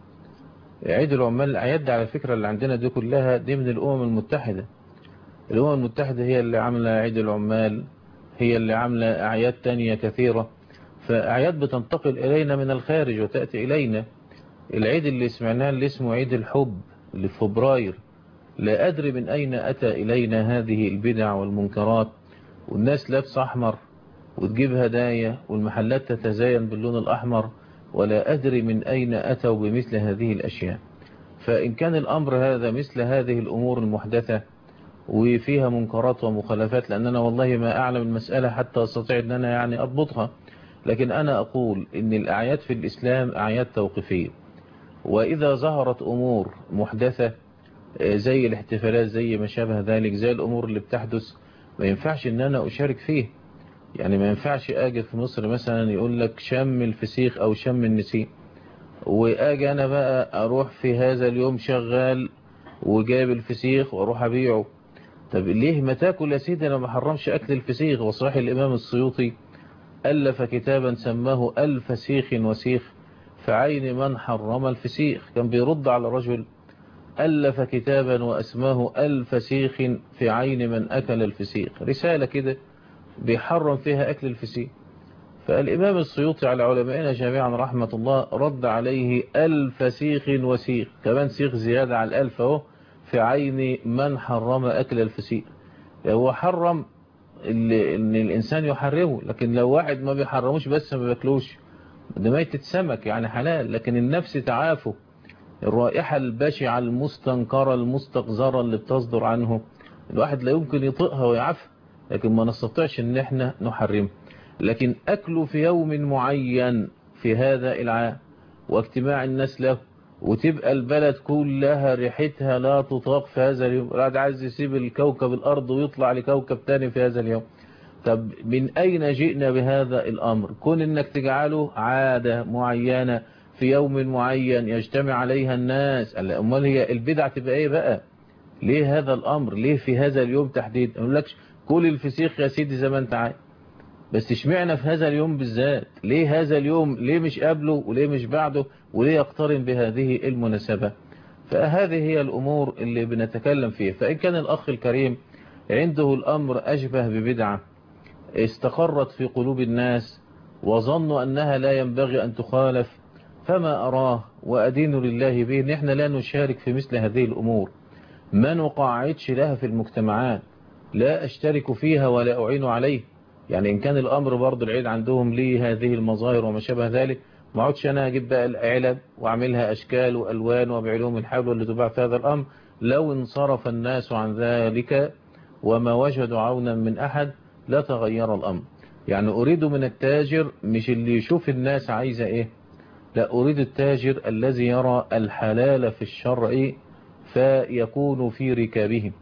عيد العمال، الأعياد على فكرة اللي عندنا دي كلها دي من الأمم المتحدة. الأمم المتحدة هي اللي عاملة عيد العمال، هي اللي عاملة أعياد تانية كثيرة. فأعياد بتنتقل إلينا من الخارج وتأتي إلينا. العيد اللي سمعناه اللي اسمه عيد الحب اللي في فبراير، لا أدري من أين أتى إلينا هذه البدع والمنكرات، والناس لابسة أحمر وتجيب هدايا والمحلات تتزين باللون الأحمر، ولا أدري من أين أتوا بمثل هذه الأشياء. فإن كان الأمر هذا مثل هذه الأمور المحدثة وفيها منكرات ومخالفات، لأننا والله ما أعلم المسألة حتى أستطيع أن أنا يعني أضبطها، لكن أنا أقول إن الأعياد في الإسلام أعياد توقيفية، وإذا ظهرت أمور محدثة زي الاحتفالات زي ما شابه ذلك زي الأمور اللي بتحدث ما ينفعش إن أنا أشارك فيه. يعني ما ينفعش أجي في مصر مثلا يقول لك شم الفسيخ أو شم النسيم، وأجي أنا بقى أروح في هذا اليوم شغال وجايب الفسيخ وأروح أبيعه. طب ليه ما تاكل يا سيدي؟ أنا ما حرمش أكل الفسيخ. وصحيح الإمام السيوطي ألف كتابا سماه الفسيخ وسيخ في عين من حرم الفسيخ. كان بيرد على رجل ألف كتابا وأسماه الفسيخ في عين من أكل الفسيخ، رسالة كده بيحرم فيها أكل الفسيخ. فالإمام السيوطي على علمائنا جميعا رحمة الله رد عليه الفسيخ وسيخ، كمان سيخ زيادة على الألف اهو في عين من حرم أكل الفسيخ. هو حرم اللي ان الانسان يحرمه، لكن لو واحد ما بيحرموش بس ما بياكلوش ده ميتة سمك يعني حلال، لكن النفس تعافه الرائحة البشعة المستنكرة المستقذرة اللي بتصدر عنه الواحد لا يمكن يطيقها ويعافها، لكن ما نستطيعش ان احنا نحرمه. لكن اكله في يوم معين في هذا العام واجتماع الناس له وتبقى البلد كلها ريحتها لا تطاق في هذا اليوم، الواحد عايز يسيب الكوكب الأرض ويطلع لكوكب تاني في هذا اليوم. طب من أين جئنا بهذا الأمر؟ كون إنك تجعله عادة معينة في يوم معين يجتمع عليها الناس، أمال هي البدعة تبقى إيه بقى؟ ليه هذا الأمر؟ ليه في هذا اليوم تحديد؟ أقول لكش كل الفسيخ يا سيدي زي ما أنت عايز، بس اشمعنا في هذا اليوم بالذات؟ ليه هذا اليوم؟ ليه مش قبله وليه مش بعده وليه يقترن بهذه المناسبة؟ فهذه هي الأمور اللي بنتكلم فيها. فإن كان الأخ الكريم عنده الأمر أشبه ببدعة استقرت في قلوب الناس وظنوا أنها لا ينبغي أن تخالف، فما أراه وأدين لله به نحن لا نشارك في مثل هذه الأمور، ما نقاعدش لها في المجتمعات، لا أشترك فيها ولا أعين عليه. يعني إن كان الأمر برضو العيد عندهم ليه هذه المظاهر وما شابه ذلك، ما عودش أنا أجيب بقى العلب وأعملها أشكال وألوان وبعلوم الحبل اللي تباع في هذا الأمر. لو انصرف الناس عن ذلك وما وجدوا عونا من أحد لا تغير الأمر. يعني أريد من التاجر مش اللي يشوف الناس عايزة إيه، لا أريد التاجر الذي يرى الحلال في الشرع فيكون في ركابهم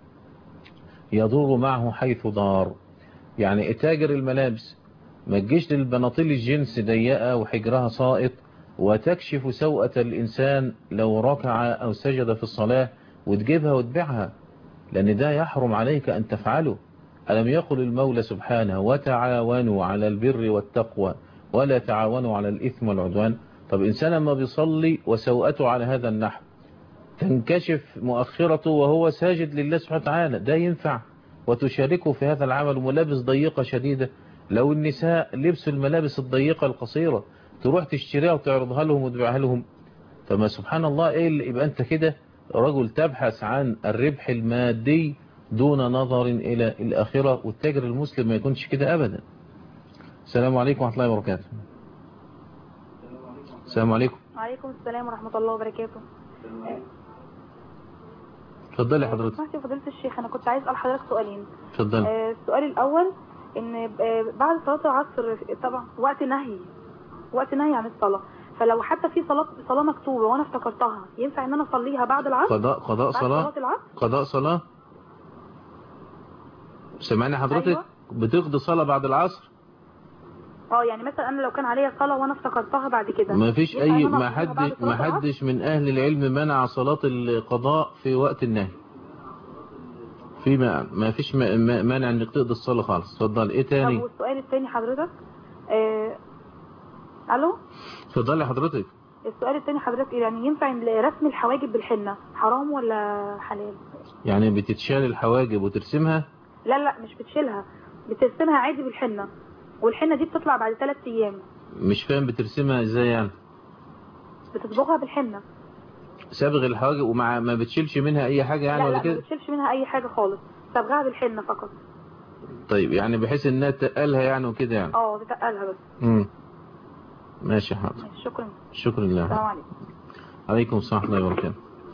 يضر معه حيث ضار. يعني تاجر الملابس ما تجيش للبناطيل الجنس ضيقة وحجرها سائط وتكشف سوءة الإنسان لو ركع أو سجد في الصلاة وتجيبها وتبيعها، لأن ده يحرم عليك أن تفعله. ألم يقل المولى سبحانه وتعاونوا على البر والتقوى ولا تعاونوا على الإثم والعدوان؟ طب إنسان ما بيصلي وسوءته على هذا النحو تنكشف مؤخرته وهو ساجد لله سبحانه وتعالى، ده ينفع وتشاركه في هذا العمل؟ وملابس ضيقة شديدة، لو النساء لبسوا الملابس الضيقة القصيرة تروح تشتريها وتعرضها لهم وتبيعها لهم. فما سبحان الله ايه اللي يبقى انت كده رجل تبحث عن الربح المادي دون نظر الى الاخرة، والتاجر المسلم ما يكونش كده ابدا. السلام عليكم ورحمة الله وبركاته. السلام عليكم. وعليكم السلام ورحمة الله وبركاته. اتفضلي حضرتك. سمحتي يا فضيلة الشيخ، انا كنت عايز اسال حضرتك سؤالين. اتفضلي. آه السؤال الاول ان آه بعد صلاة العصر طبعا وقت نهي وقت نهي عن الصلاة، فلو حتى في صلاة صلاة مكتوبة وانا افتكرتها ينفع ان انا اصليها بعد العصر؟ قضاء قضاء صلاة قضاء صلاة سمعني حضرتك؟ أيوة. بتقضي صلاة بعد العصر؟ اه يعني مثلا انا لو كان عليا صلاة وانا افتكرتها بعد كده ما فيش اي ما حد ما حدش من اهل العلم منع صلاة القضاء في وقت النهي، في ما ما فيش مانع انك تقضي الصلاة خالص. اتفضل. ايه تاني؟ طب والسؤال الثاني حضرتك آه... الو اتفضلي حضرتك. السؤال الثاني حضرتك يعني ينفع رسم الحواجب بالحنة حرام ولا حلال؟ يعني بتتشال الحواجب وترسمها؟ لا لا مش بتشيلها، بترسمها عادي بالحنة، والحنة دي بتطلع بعد ثلاث ايام. مش فاهم بترسمها ازاي يعني؟ بتصبغها بالحنة. صبغ الحواجب ومع ما بتشيلش منها اي حاجة يعني ولا كده؟ لا لا ما بتشيلش منها اي حاجة خالص، صبغها بالحنة فقط. طيب يعني بحيث انها تقلها يعني وكده يعني؟ اه تقلها بس. امم ماشي حاضر. شكرا. شكرا لله. السلام عليكم. عليكم السلام ورحمة الله وبركاته.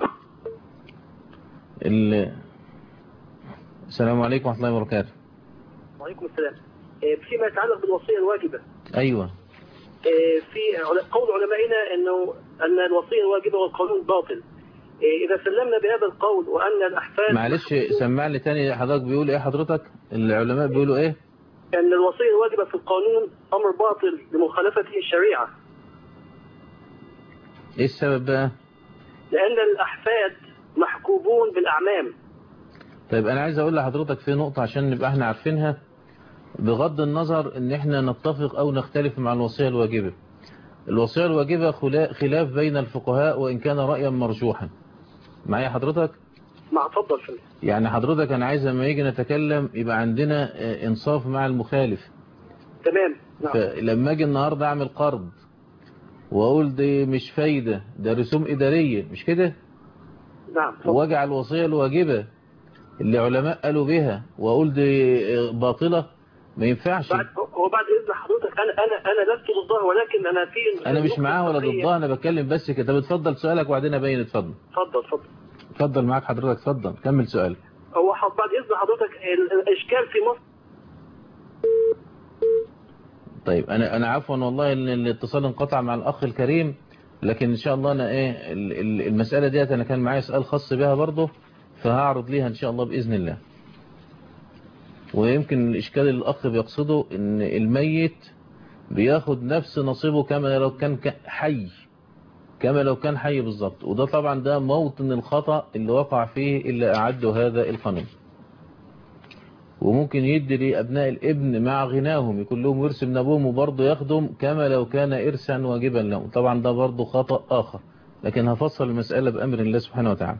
ال... السلام عليكم ورحمة الله وبركاته. وعليكم السلام. فيما يتعلق بالوصية الواجبة. ايوه. في قول علمائنا انه ان الوصيه واجبه والقانون باطل. اذا سلمنا بهذا القول وان الاحفاد معلش سمع لي تاني حضرتك بيقول ايه؟ حضرتك العلماء بيقولوا ايه؟ ان الوصيه الواجبه في القانون امر باطل لمخالفته الشريعه. ايه السبب بقى؟ لان الاحفاد محكوبون بالاعمام. طيب انا عايز اقول لحضرتك في نقطه عشان نبقى احنا عارفينها، بغض النظر ان احنا نتفق او نختلف مع الوصيه الواجبه. الوصيه الواجبه خلاف بين الفقهاء وان كان رايا مرجوحا. معايا حضرتك؟ مع اتفضل فندم. يعني حضرتك انا عايز لما يجي نتكلم يبقى عندنا انصاف مع المخالف. تمام. نعم. فلما اجي النهارده اعمل قرض واقول دي مش فايده، ده رسوم اداريه، مش كده؟ نعم. واجي على الوصيه الواجبه اللي علماء قالوا بها واقول دي باطله، ما ينفعش. بعد هو بعد اذن حضرتك انا انا انا لست ضدها، ولكن انا في انا مش معاه ولا ضدها، انا بتكلم بس كده. طب اتفضل سؤالك وبعدين ابين. اتفضل اتفضل اتفضل اتفضل معاك حضرتك. اتفضل كمل سؤالك. هو بعد اذن حضرتك الاشكال في مصر. طيب انا انا عفوا والله ان الاتصال انقطع مع الاخ الكريم، لكن ان شاء الله انا ايه المساله ديت انا كان معايا سؤال خاص بها برضه، فهعرض ليها ان شاء الله باذن الله. ويمكن الاشكال اللي الاخ بيقصده ان الميت بياخد نفس نصيبه كما لو كان حي، كما لو كان حي بالظبط. وده طبعا ده موطن الخطأ اللي وقع فيه اللي اعده هذا القانون. وممكن يدي لأبناء الابن مع غناهم يكون لهم ورث من أبوهم وبرضه يخدم كما لو كان إرثا واجبا لهم. طبعا ده برضه خطأ آخر، لكن هفصل المسألة بأمر الله سبحانه وتعالى.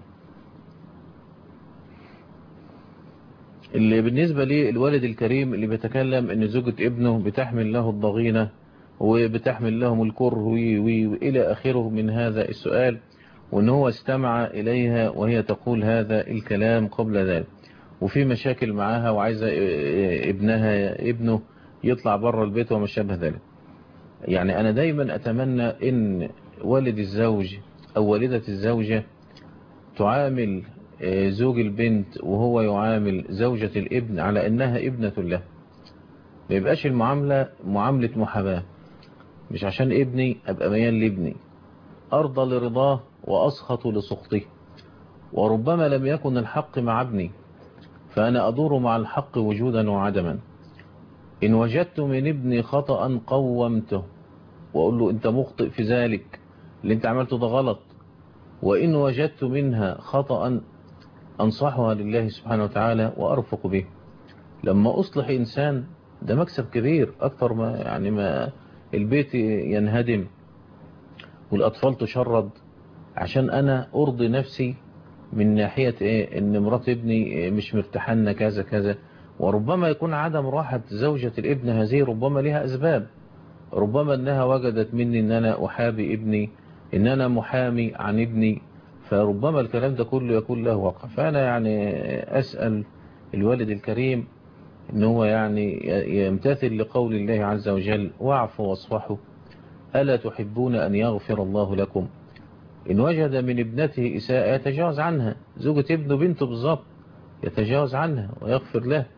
اللي بالنسبة لي الوالد الكريم اللي بيتكلم ان زوجة ابنه بتحمل له الضغينة وبتحمل لهم الكره وإلى آخره من هذا السؤال، وان هو استمع إليها وهي تقول هذا الكلام قبل ذلك، وفي مشاكل معاها وعايزة ابنها ابنه يطلع بره البيت وما شابه ذلك. يعني أنا دايما أتمنى إن والد الزوج أو والدة الزوجة تعامل زوج البنت وهو يعامل زوجة الابن على أنها ابنة له. ما يبقاش المعاملة معاملة محاباة، مش عشان ابني أبقى ميال لابني، أرضى لرضاه وأسخط لسخطه. وربما لم يكن الحق مع ابني فأنا أدور مع الحق وجودا وعدما. إن وجدت من ابني خطأ قومته وأقول له أنت مخطئ في ذلك، اللي أنت عملته ده غلط. وإن وجدت منها خطأ أنصحها لله سبحانه وتعالى وأرفق به. لما أصلح إنسان ده مكسب كبير أكتر ما يعني ما البيت ينهدم والأطفال تشرد عشان أنا أرضي نفسي من ناحية إيه إن مرات ابني مش مرتاحنا كذا كذا. وربما يكون عدم راحة زوجة الابن هذه ربما لها أسباب، ربما أنها وجدت مني أن أنا أحابي ابني، أن أنا محامي عن ابني، فربما الكلام ده كله يكون له وقع. فأنا يعني أسأل الوالد الكريم أن هو يعني يمتثل لقول الله عز وجل واعفوا واصفحوا ألا تحبون أن يغفر الله لكم. إن وجد من ابنته إساءة يتجاوز عنها، زوجة ابنه بنته بالظبط يتجاوز عنها ويغفر له،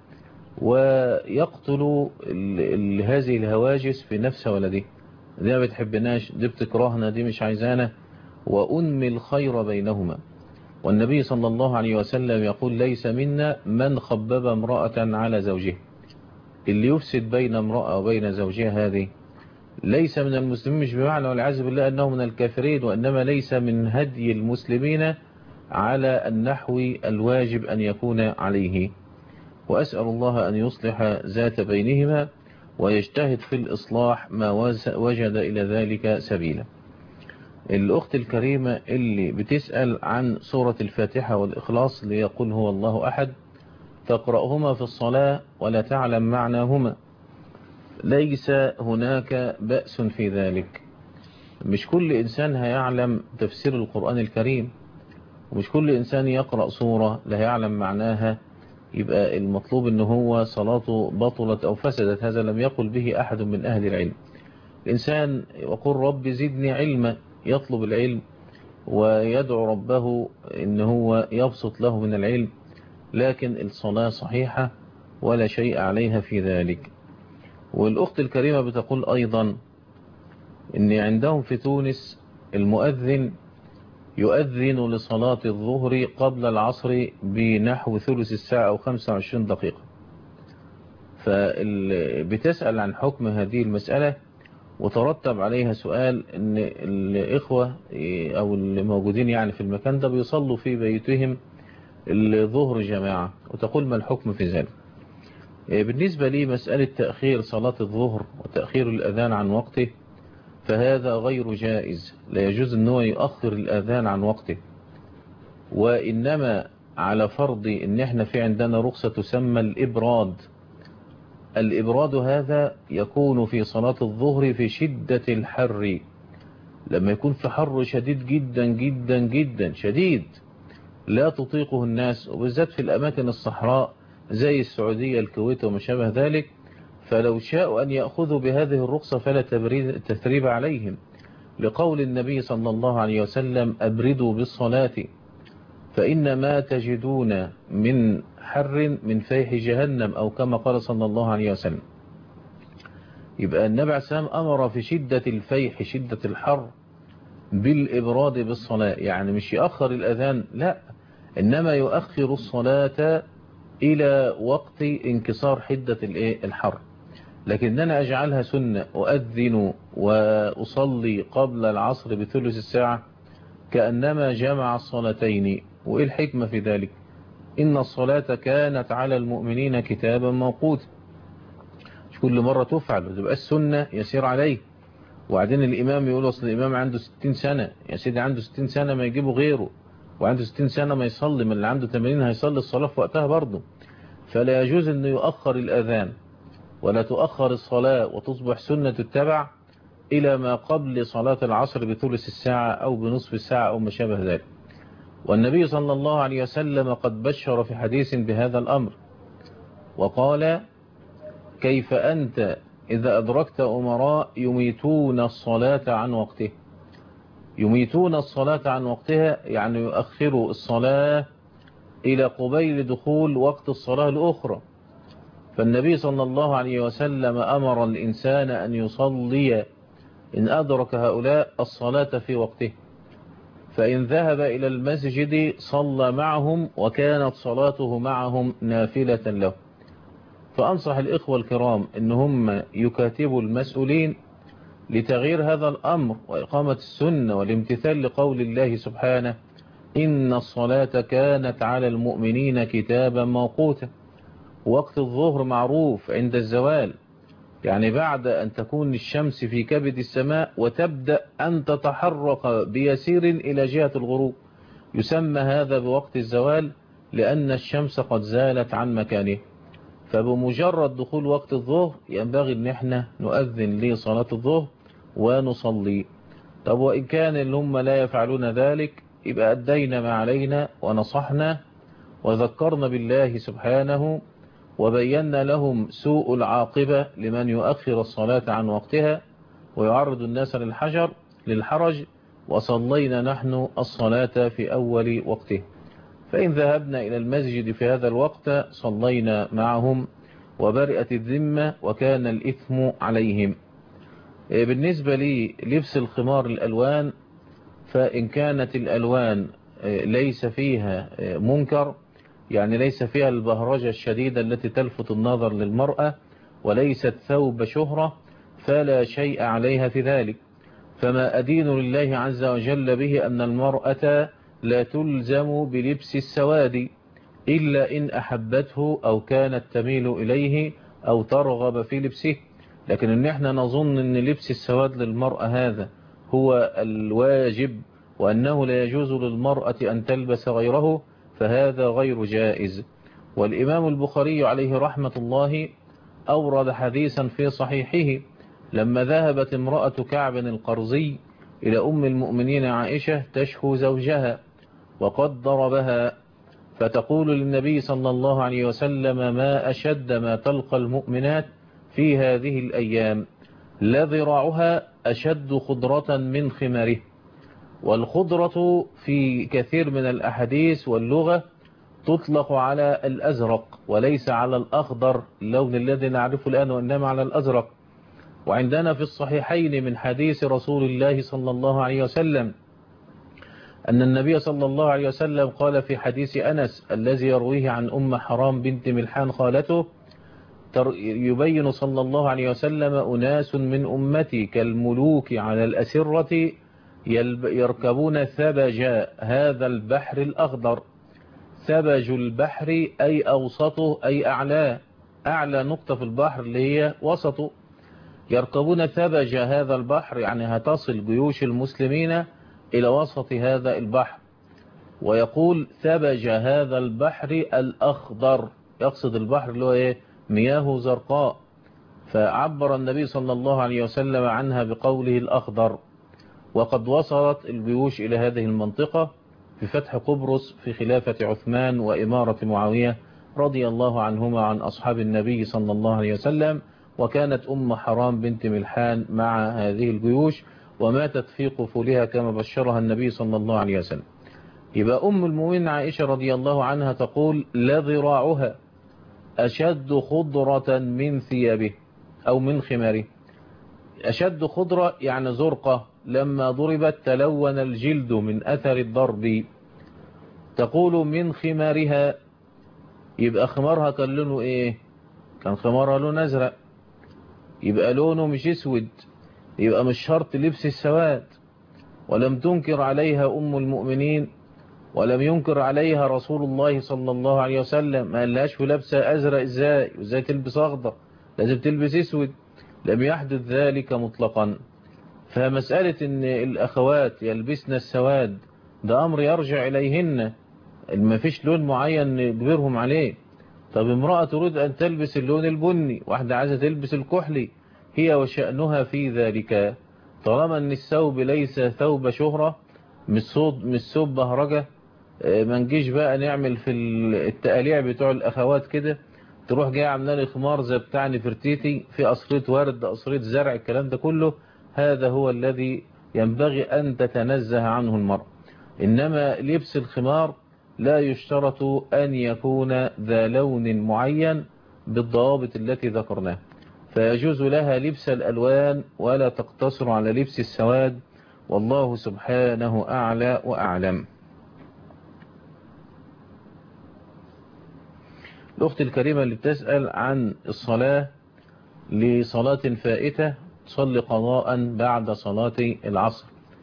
ويقتل هذه الهواجس في نفس ولده. دي ما بتحبناش، دي بتكرهنا، دي مش عايزانا، وأنمي الخير بينهما. والنبي صلى الله عليه وسلم يقول ليس منا من خبب امرأة على زوجه. اللي يفسد بين امرأة وبين زوجها هذه ليس من المسلمين، مش بمعنى والعياذ بالله أنه من الكافرين، وإنما ليس من هدي المسلمين على النحو الواجب أن يكون عليه. وأسأل الله أن يصلح ذات بينهما ويجتهد في الإصلاح ما وجد إلى ذلك سبيلا. الأخت الكريمة اللي بتسأل عن سورة الفاتحة والإخلاص ليقول هو الله أحد تقرأهما في الصلاة ولا تعلم معناهما، ليس هناك بأس في ذلك. مش كل إنسان هيعلم تفسير القرآن الكريم، ومش كل إنسان يقرأ سورة لا يعلم معناها يبقى المطلوب ان هو صلاته بطلت أو فسدت. هذا لم يقل به أحد من أهل العلم. الإنسان يقول رب زدني علما، يطلب العلم ويدعو ربه ان هو يبسط له من العلم، لكن الصلاة صحيحة ولا شيء عليها في ذلك. والأخت الكريمة بتقول أيضا إن عندهم في تونس المؤذن يؤذن لصلاة الظهر قبل العصر بنحو ثلث الساعة أو خمسة وعشرين دقيقة. فبتسأل عن حكم هذه المسألة وترتب عليها سؤال ان الإخوة أو الموجودين يعني في المكان ده بيصلوا في بيتهم الظهر جماعة، وتقول ما الحكم في ذلك. بالنسبة لي مسألة تأخير صلاة الظهر وتأخير الأذان عن وقته فهذا غير جائز، لا يجوز أنه يؤخر الأذان عن وقته، وإنما على فرض أن احنا في عندنا رخصة تسمى الإبراد. الإبراد هذا يكون في صلاة الظهر في شدة الحر، لما يكون في حر شديد جدا جدا جدا شديد لا تطيقه الناس، وبالذات في الأماكن الصحراء زي السعودية الكويت وما شابه ذلك، فلو شاءوا أن يأخذوا بهذه الرخصة فلا تثريب عليهم، لقول النبي صلى الله عليه وسلم أبردوا بالصلاة فإن ما تجدون من حر من فيح جهنم، أو كما قال صلى الله عليه وسلم. يبقى النبي عليه السلام أمر في شدة الفيح شدة الحر بالإبراد بالصلاة، يعني مش يأخر الأذان لا، إنما يؤخر الصلاة إلى وقت انكسار حدة الحر. لكن أنا أجعلها سنة أؤذن وأصلي قبل العصر بثلث الساعة كأنما جمع الصلاتين. وإيه الحكمة في ذلك؟ إن الصلاة كانت على المؤمنين كتابا موقوتا، مش كل مرة تفعل وتبقى السنة يسير عليه. وبعدين الإمام يقول أصل الإمام عنده ستين سنة، يا سيدي عنده ستين سنة ما يجيبه غيره، وعنده ستين سنة ما يصلي، من اللي عنده ثمانين هيصلي الصلاة في وقتها برضه. فلا يجوز أنه يؤخر الأذان ولا تؤخر الصلاة وتصبح سنة تتبع إلى ما قبل صلاة العصر بثلث الساعة أو بنصف الساعة أو ما شابه ذلك. والنبي صلى الله عليه وسلم قد بشر في حديث بهذا الأمر وقال: كيف أنت إذا أدركت أمراء يميتون الصلاة عن وقته. يميتون الصلاة عن وقتها يعني يؤخروا الصلاة إلى قبيل دخول وقت الصلاة الأخرى. فالنبي صلى الله عليه وسلم أمر الإنسان أن يصلي إن أدرك هؤلاء الصلاة في وقته، فإن ذهب إلى المسجد صلى معهم وكانت صلاته معهم نافلة له. فأنصح الإخوة الكرام إن هم يكاتبوا المسؤولين لتغيير هذا الأمر وإقامة السنة والامتثال لقول الله سبحانه: إن الصلاة كانت على المؤمنين كتابا موقوتا. وقت الظهر معروف عند الزوال، يعني بعد أن تكون الشمس في كبد السماء وتبدأ أن تتحرك بيسير إلى جهة الغروب، يسمى هذا بوقت الزوال لأن الشمس قد زالت عن مكانه. فبمجرد دخول وقت الظهر ينبغي أن احنا نؤذن لصلاة الظهر ونصلي. طب وإن كان اللي هم لا يفعلون ذلك يبقى أدينا ما علينا ونصحنا وذكرنا بالله سبحانه وبينا لهم سوء العاقبة لمن يؤخر الصلاة عن وقتها ويعرض الناس للحجر للحرج، وصلينا نحن الصلاة في أول وقته. فإن ذهبنا إلى المسجد في هذا الوقت صلينا معهم وبرئت الذمة وكان الإثم عليهم. بالنسبة لي لبس الخمار الألوان، فإن كانت الألوان ليس فيها منكر، يعني ليس فيها البهرجة الشديدة التي تلفت النظر للمرأة وليست ثوب شهرة، فلا شيء عليها في ذلك. فما أدين لله عز وجل به أن المرأة لا تلزم بلبس السواد إلا إن أحبته أو كانت تميل إليه أو ترغب في لبسه. لكن إن احنا نظن أن لبس السواد للمرأة هذا هو الواجب وأنه لا يجوز للمرأة أن تلبس غيره، فهذا غير جائز. والإمام البخاري عليه رحمة الله أورد حديثا في صحيحه لما ذهبت امرأة كعب القرزي إلى أم المؤمنين عائشة تشكو زوجها وقد ضربها، فتقول للنبي صلى الله عليه وسلم: ما أشد ما تلقى المؤمنات في هذه الأيام، لذراعها أشد خضرة من خماره. والخضرة في كثير من الأحاديث واللغة تطلق على الأزرق وليس على الأخضر، اللون الذي نعرفه الآن، وإنما على الأزرق. وعندنا في الصحيحين من حديث رسول الله صلى الله عليه وسلم أن النبي صلى الله عليه وسلم قال في حديث أنس الذي يرويه عن أم حرام بنت ملحان خالته يبين صلى الله عليه وسلم أناس من أمتي كالملوك على الأسرة يركبون ثبج هذا البحر الأخضر. ثبج البحر أي أوسطه أي أعلاه، أعلى نقطة في البحر اللي هي وسطه. يركبون ثبج هذا البحر يعني هتصل جيوش المسلمين إلى وسط هذا البحر. ويقول ثبج هذا البحر الأخضر، يقصد البحر اللي هو إيه؟ مياه زرقاء. فعبر النبي صلى الله عليه وسلم عنها بقوله الأخضر. وقد وصلت الجيوش إلى هذه المنطقة في فتح قبرص في خلافة عثمان وإمارة معاوية رضي الله عنهما عن أصحاب النبي صلى الله عليه وسلم. وكانت أم حرام بنت ملحان مع هذه الجيوش وماتت في قفولها كما بشرها النبي صلى الله عليه وسلم. يبقى أم المؤمنين عائشة رضي الله عنها تقول لذراعها أشد خضرة من ثيابه أو من خماره. أشد خضرة يعني زرقة، لما ضربت تلون الجلد من أثر الضرب. تقول من خمارها، يبقى خمارها كان لونه إيه؟ كان خمارها لون أزرق، يبقى لونه مش اسود، يبقى مش شرط لبس السواد. ولم تنكر عليها أم المؤمنين ولم ينكر عليها رسول الله صلى الله عليه وسلم، ما قالهاش لابسه أزرق إزاي وإزاي تلبس أخضر، لازم تلبس اسود، لم يحدث ذلك مطلقا. فمسألة ان الأخوات يلبسن السواد ده أمر يرجع إليهن، ما فيش لون معين نجبرهم عليه. طب امرأة تريد أن تلبس اللون البني، واحدة عايزة تلبس الكحلي، هي وشأنها في ذلك، طالما ان الثوب ليس ثوب شهرة، مش صوب مش ثوب بهرجة. ما نجيش بقى نعمل في التقاليع بتوع الأخوات كده، تروح جاي عامله لي خمار زي بتاع نفرتيتي في قصرية ورد قصرية زرع، الكلام ده كله هذا هو الذي ينبغي أن تتنزه عنه المرء. إنما لبس الخمار لا يشترط أن يكون ذا لون معين بالضوابط التي ذكرناها، فيجوز لها لبس الألوان ولا تقتصر على لبس السواد، والله سبحانه أعلى وأعلم. الأخت الكريمة اللي بتسأل عن الصلاة لصلاة فائتة، تصلي قضاء بعد صلاة العصر،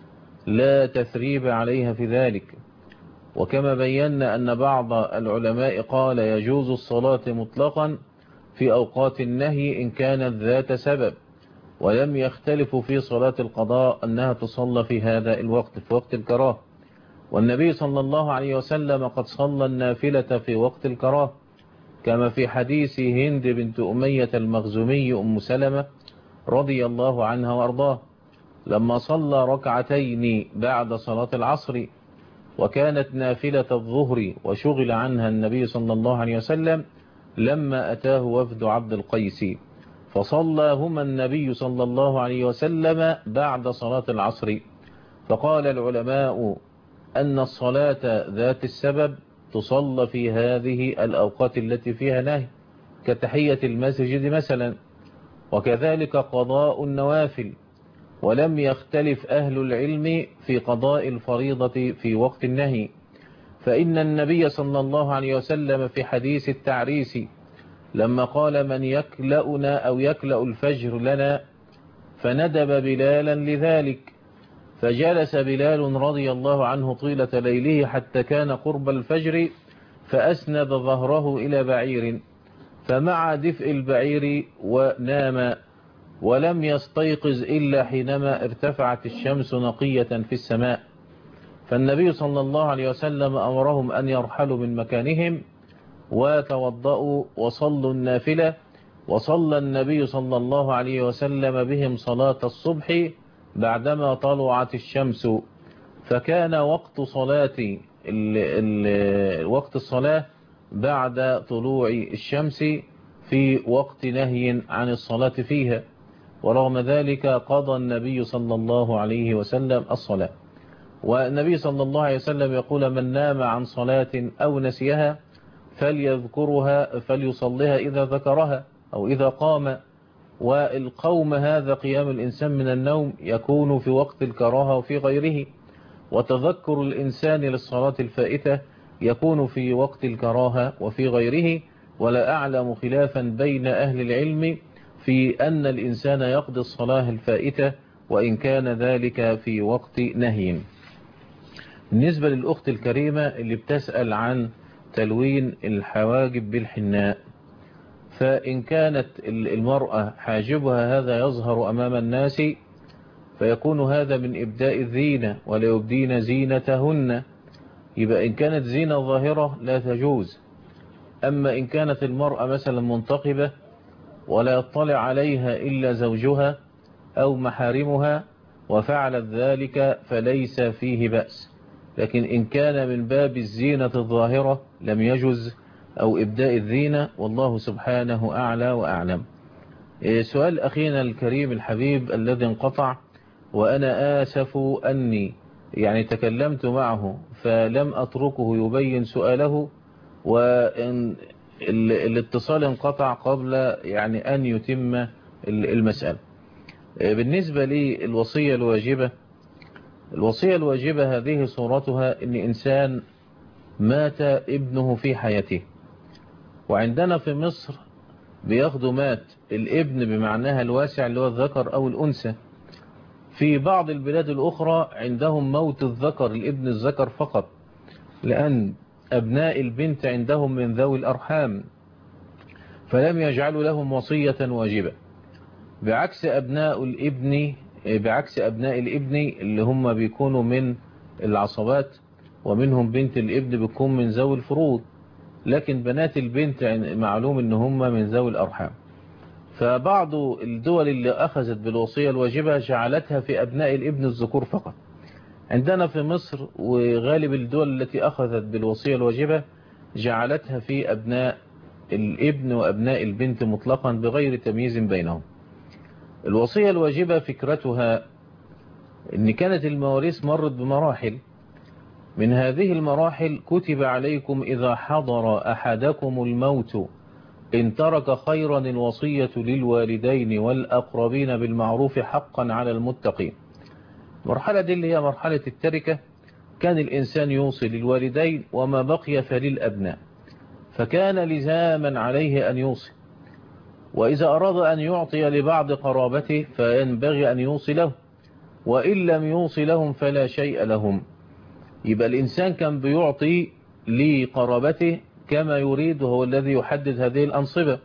لا تثريب عليها في ذلك. وكما بينا أن بعض العلماء قال يجوز الصلاة مطلقا في أوقات النهي إن كانت ذات سبب، ولم يختلفوا في صلاة القضاء أنها تصلى في هذا الوقت في وقت الكراهة. والنبي صلى الله عليه وسلم قد صلى النافلة في وقت الكراهة، كما في حديث هند بنت أمية المخزومي أم سلمة رضي الله عنها وأرضاه لما صلى ركعتين بعد صلاة العصر، وكانت نافلة الظهر وشغل عنها النبي صلى الله عليه وسلم لما أتاه وفد عبد القيس، فصلاهما النبي صلى الله عليه وسلم بعد صلاة العصر. فقال العلماء أن الصلاة ذات السبب تصلى في هذه الأوقات التي فيها نهي كتحية المسجد مثلا، وكذلك قضاء النوافل. ولم يختلف أهل العلم في قضاء الفريضة في وقت النهي، فإن النبي صلى الله عليه وسلم في حديث التعريس لما قال من يكلأنا أو يكلأ الفجر لنا فندب بلالا لذلك، فجلس بلال رضي الله عنه طيلة ليله حتى كان قرب الفجر، فأسند ظهره إلى بعير، فمع دفء البعير ونام، ولم يستيقظ إلا حينما ارتفعت الشمس نقية في السماء. فالنبي صلى الله عليه وسلم أمرهم أن يرحلوا من مكانهم وتوضأوا وصلوا النافلة. وصلى النبي صلى الله عليه وسلم بهم صلاة الصبح بعدما طلعت الشمس، فكان وقت صلاة ال ال وقت الصلاة بعد طلوع الشمس في وقت نهي عن الصلاة فيها، ورغم ذلك قضى النبي صلى الله عليه وسلم الصلاة. والنبي صلى الله عليه وسلم يقول من نام عن صلاة أو نسيها فليذكرها فليصليها إذا ذكرها أو إذا قام، والقوم هذا قيام الإنسان من النوم يكون في وقت الكراهة وفي غيره، وتذكر الإنسان للصلاة الفائتة يكون في وقت الكراهة وفي غيره. ولا أعلم خلافا بين أهل العلم في أن الإنسان يقضي الصلاة الفائتة وإن كان ذلك في وقت نهي. بالنسبة للأخت الكريمة اللي بتسأل عن تلوين الحواجب بالحناء، فإن كانت المرأة حاجبها هذا يظهر أمام الناس فيكون هذا من إبداء الزينة، ولا يبدين زينتهن، يبقى إن كانت زينة ظاهرة لا تجوز. أما إن كانت المرأة مثلا منتقبة ولا يطلع عليها إلا زوجها أو محارمها وفعلت ذلك فليس فيه بأس، لكن إن كان من باب الزينة الظاهرة لم يجوز، أو إبداء الزينة، والله سبحانه أعلى وأعلم. سؤال أخينا الكريم الحبيب الذي انقطع، وأنا آسف أني يعني تكلمت معه فلم أتركه يبين سؤاله، وإن الاتصال انقطع قبل يعني أن يتم المسألة. بالنسبة للوصية الواجبة، الوصية الواجبة هذه صورتها إن إنسان مات ابنه في حياته، وعندنا في مصر بياخدوا مات الابن بمعناها الواسع اللي هو الذكر أو الأنثى. في بعض البلاد الأخرى عندهم موت الذكر، الابن الذكر فقط، لأن أبناء البنت عندهم من ذوي الأرحام فلم يجعلوا لهم وصية واجبة، بعكس أبناء الابن بعكس أبناء الابن اللي هم بيكونوا من العصبات، ومنهم بنت الابن بتكون من ذوي الفروض، لكن بنات البنت معلوم ان هم من ذوي الأرحام. فبعض الدول اللي أخذت بالوصية الواجبة جعلتها في أبناء الابن الذكور فقط. عندنا في مصر وغالب الدول التي أخذت بالوصية الواجبة جعلتها في أبناء الابن وأبناء البنت مطلقا بغير تمييز بينهم. الوصية الواجبة فكرتها ان كانت المواريث مرت بمراحل، من هذه المراحل كتب عليكم إذا حضر أحدكم الموت إن ترك خيرا الوصية للوالدين والأقربين بالمعروف حقا على المتقين. مرحلة دي اللي هي مرحلة التركة، كان الإنسان يوصي للوالدين وما بقي فللأبناء، فكان لزاما عليه أن يوصي، وإذا أراد أن يعطي لبعض قرابته فينبغي أن يوصي له، وإن لم يوصي لهم فلا شيء لهم. يبقى الإنسان كان بيعطي لقرابته كما يريد، وهو الذي يحدد هذه الأنصبة.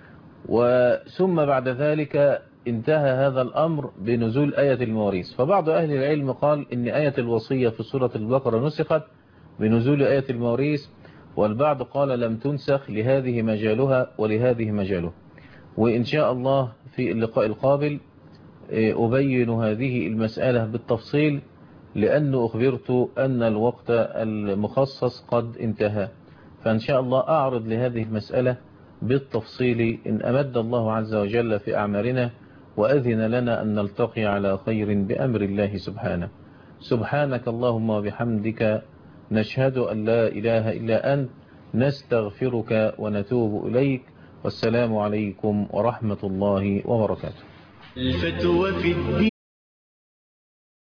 وثم بعد ذلك انتهى هذا الأمر بنزول آية المواريث. فبعض أهل العلم قال إن آية الوصية في سورة البقرة نسخت بنزول آية المواريث، والبعض قال لم تنسخ، لهذه مجالها ولهذه مجاله. وإن شاء الله في اللقاء القابل أبين هذه المسألة بالتفصيل، لأنه أخبرت أن الوقت المخصص قد انتهى، فإن شاء الله أعرض لهذه المسألة بالتفصيل إن أمد الله عز وجل في أعمارنا وأذن لنا أن نلتقي على خير بأمر الله سبحانه. سبحانك اللهم وبحمدك نشهد أن لا إله إلا أنت، نستغفرك ونتوب إليك، والسلام عليكم ورحمة الله وبركاته. الفتوى في الدين.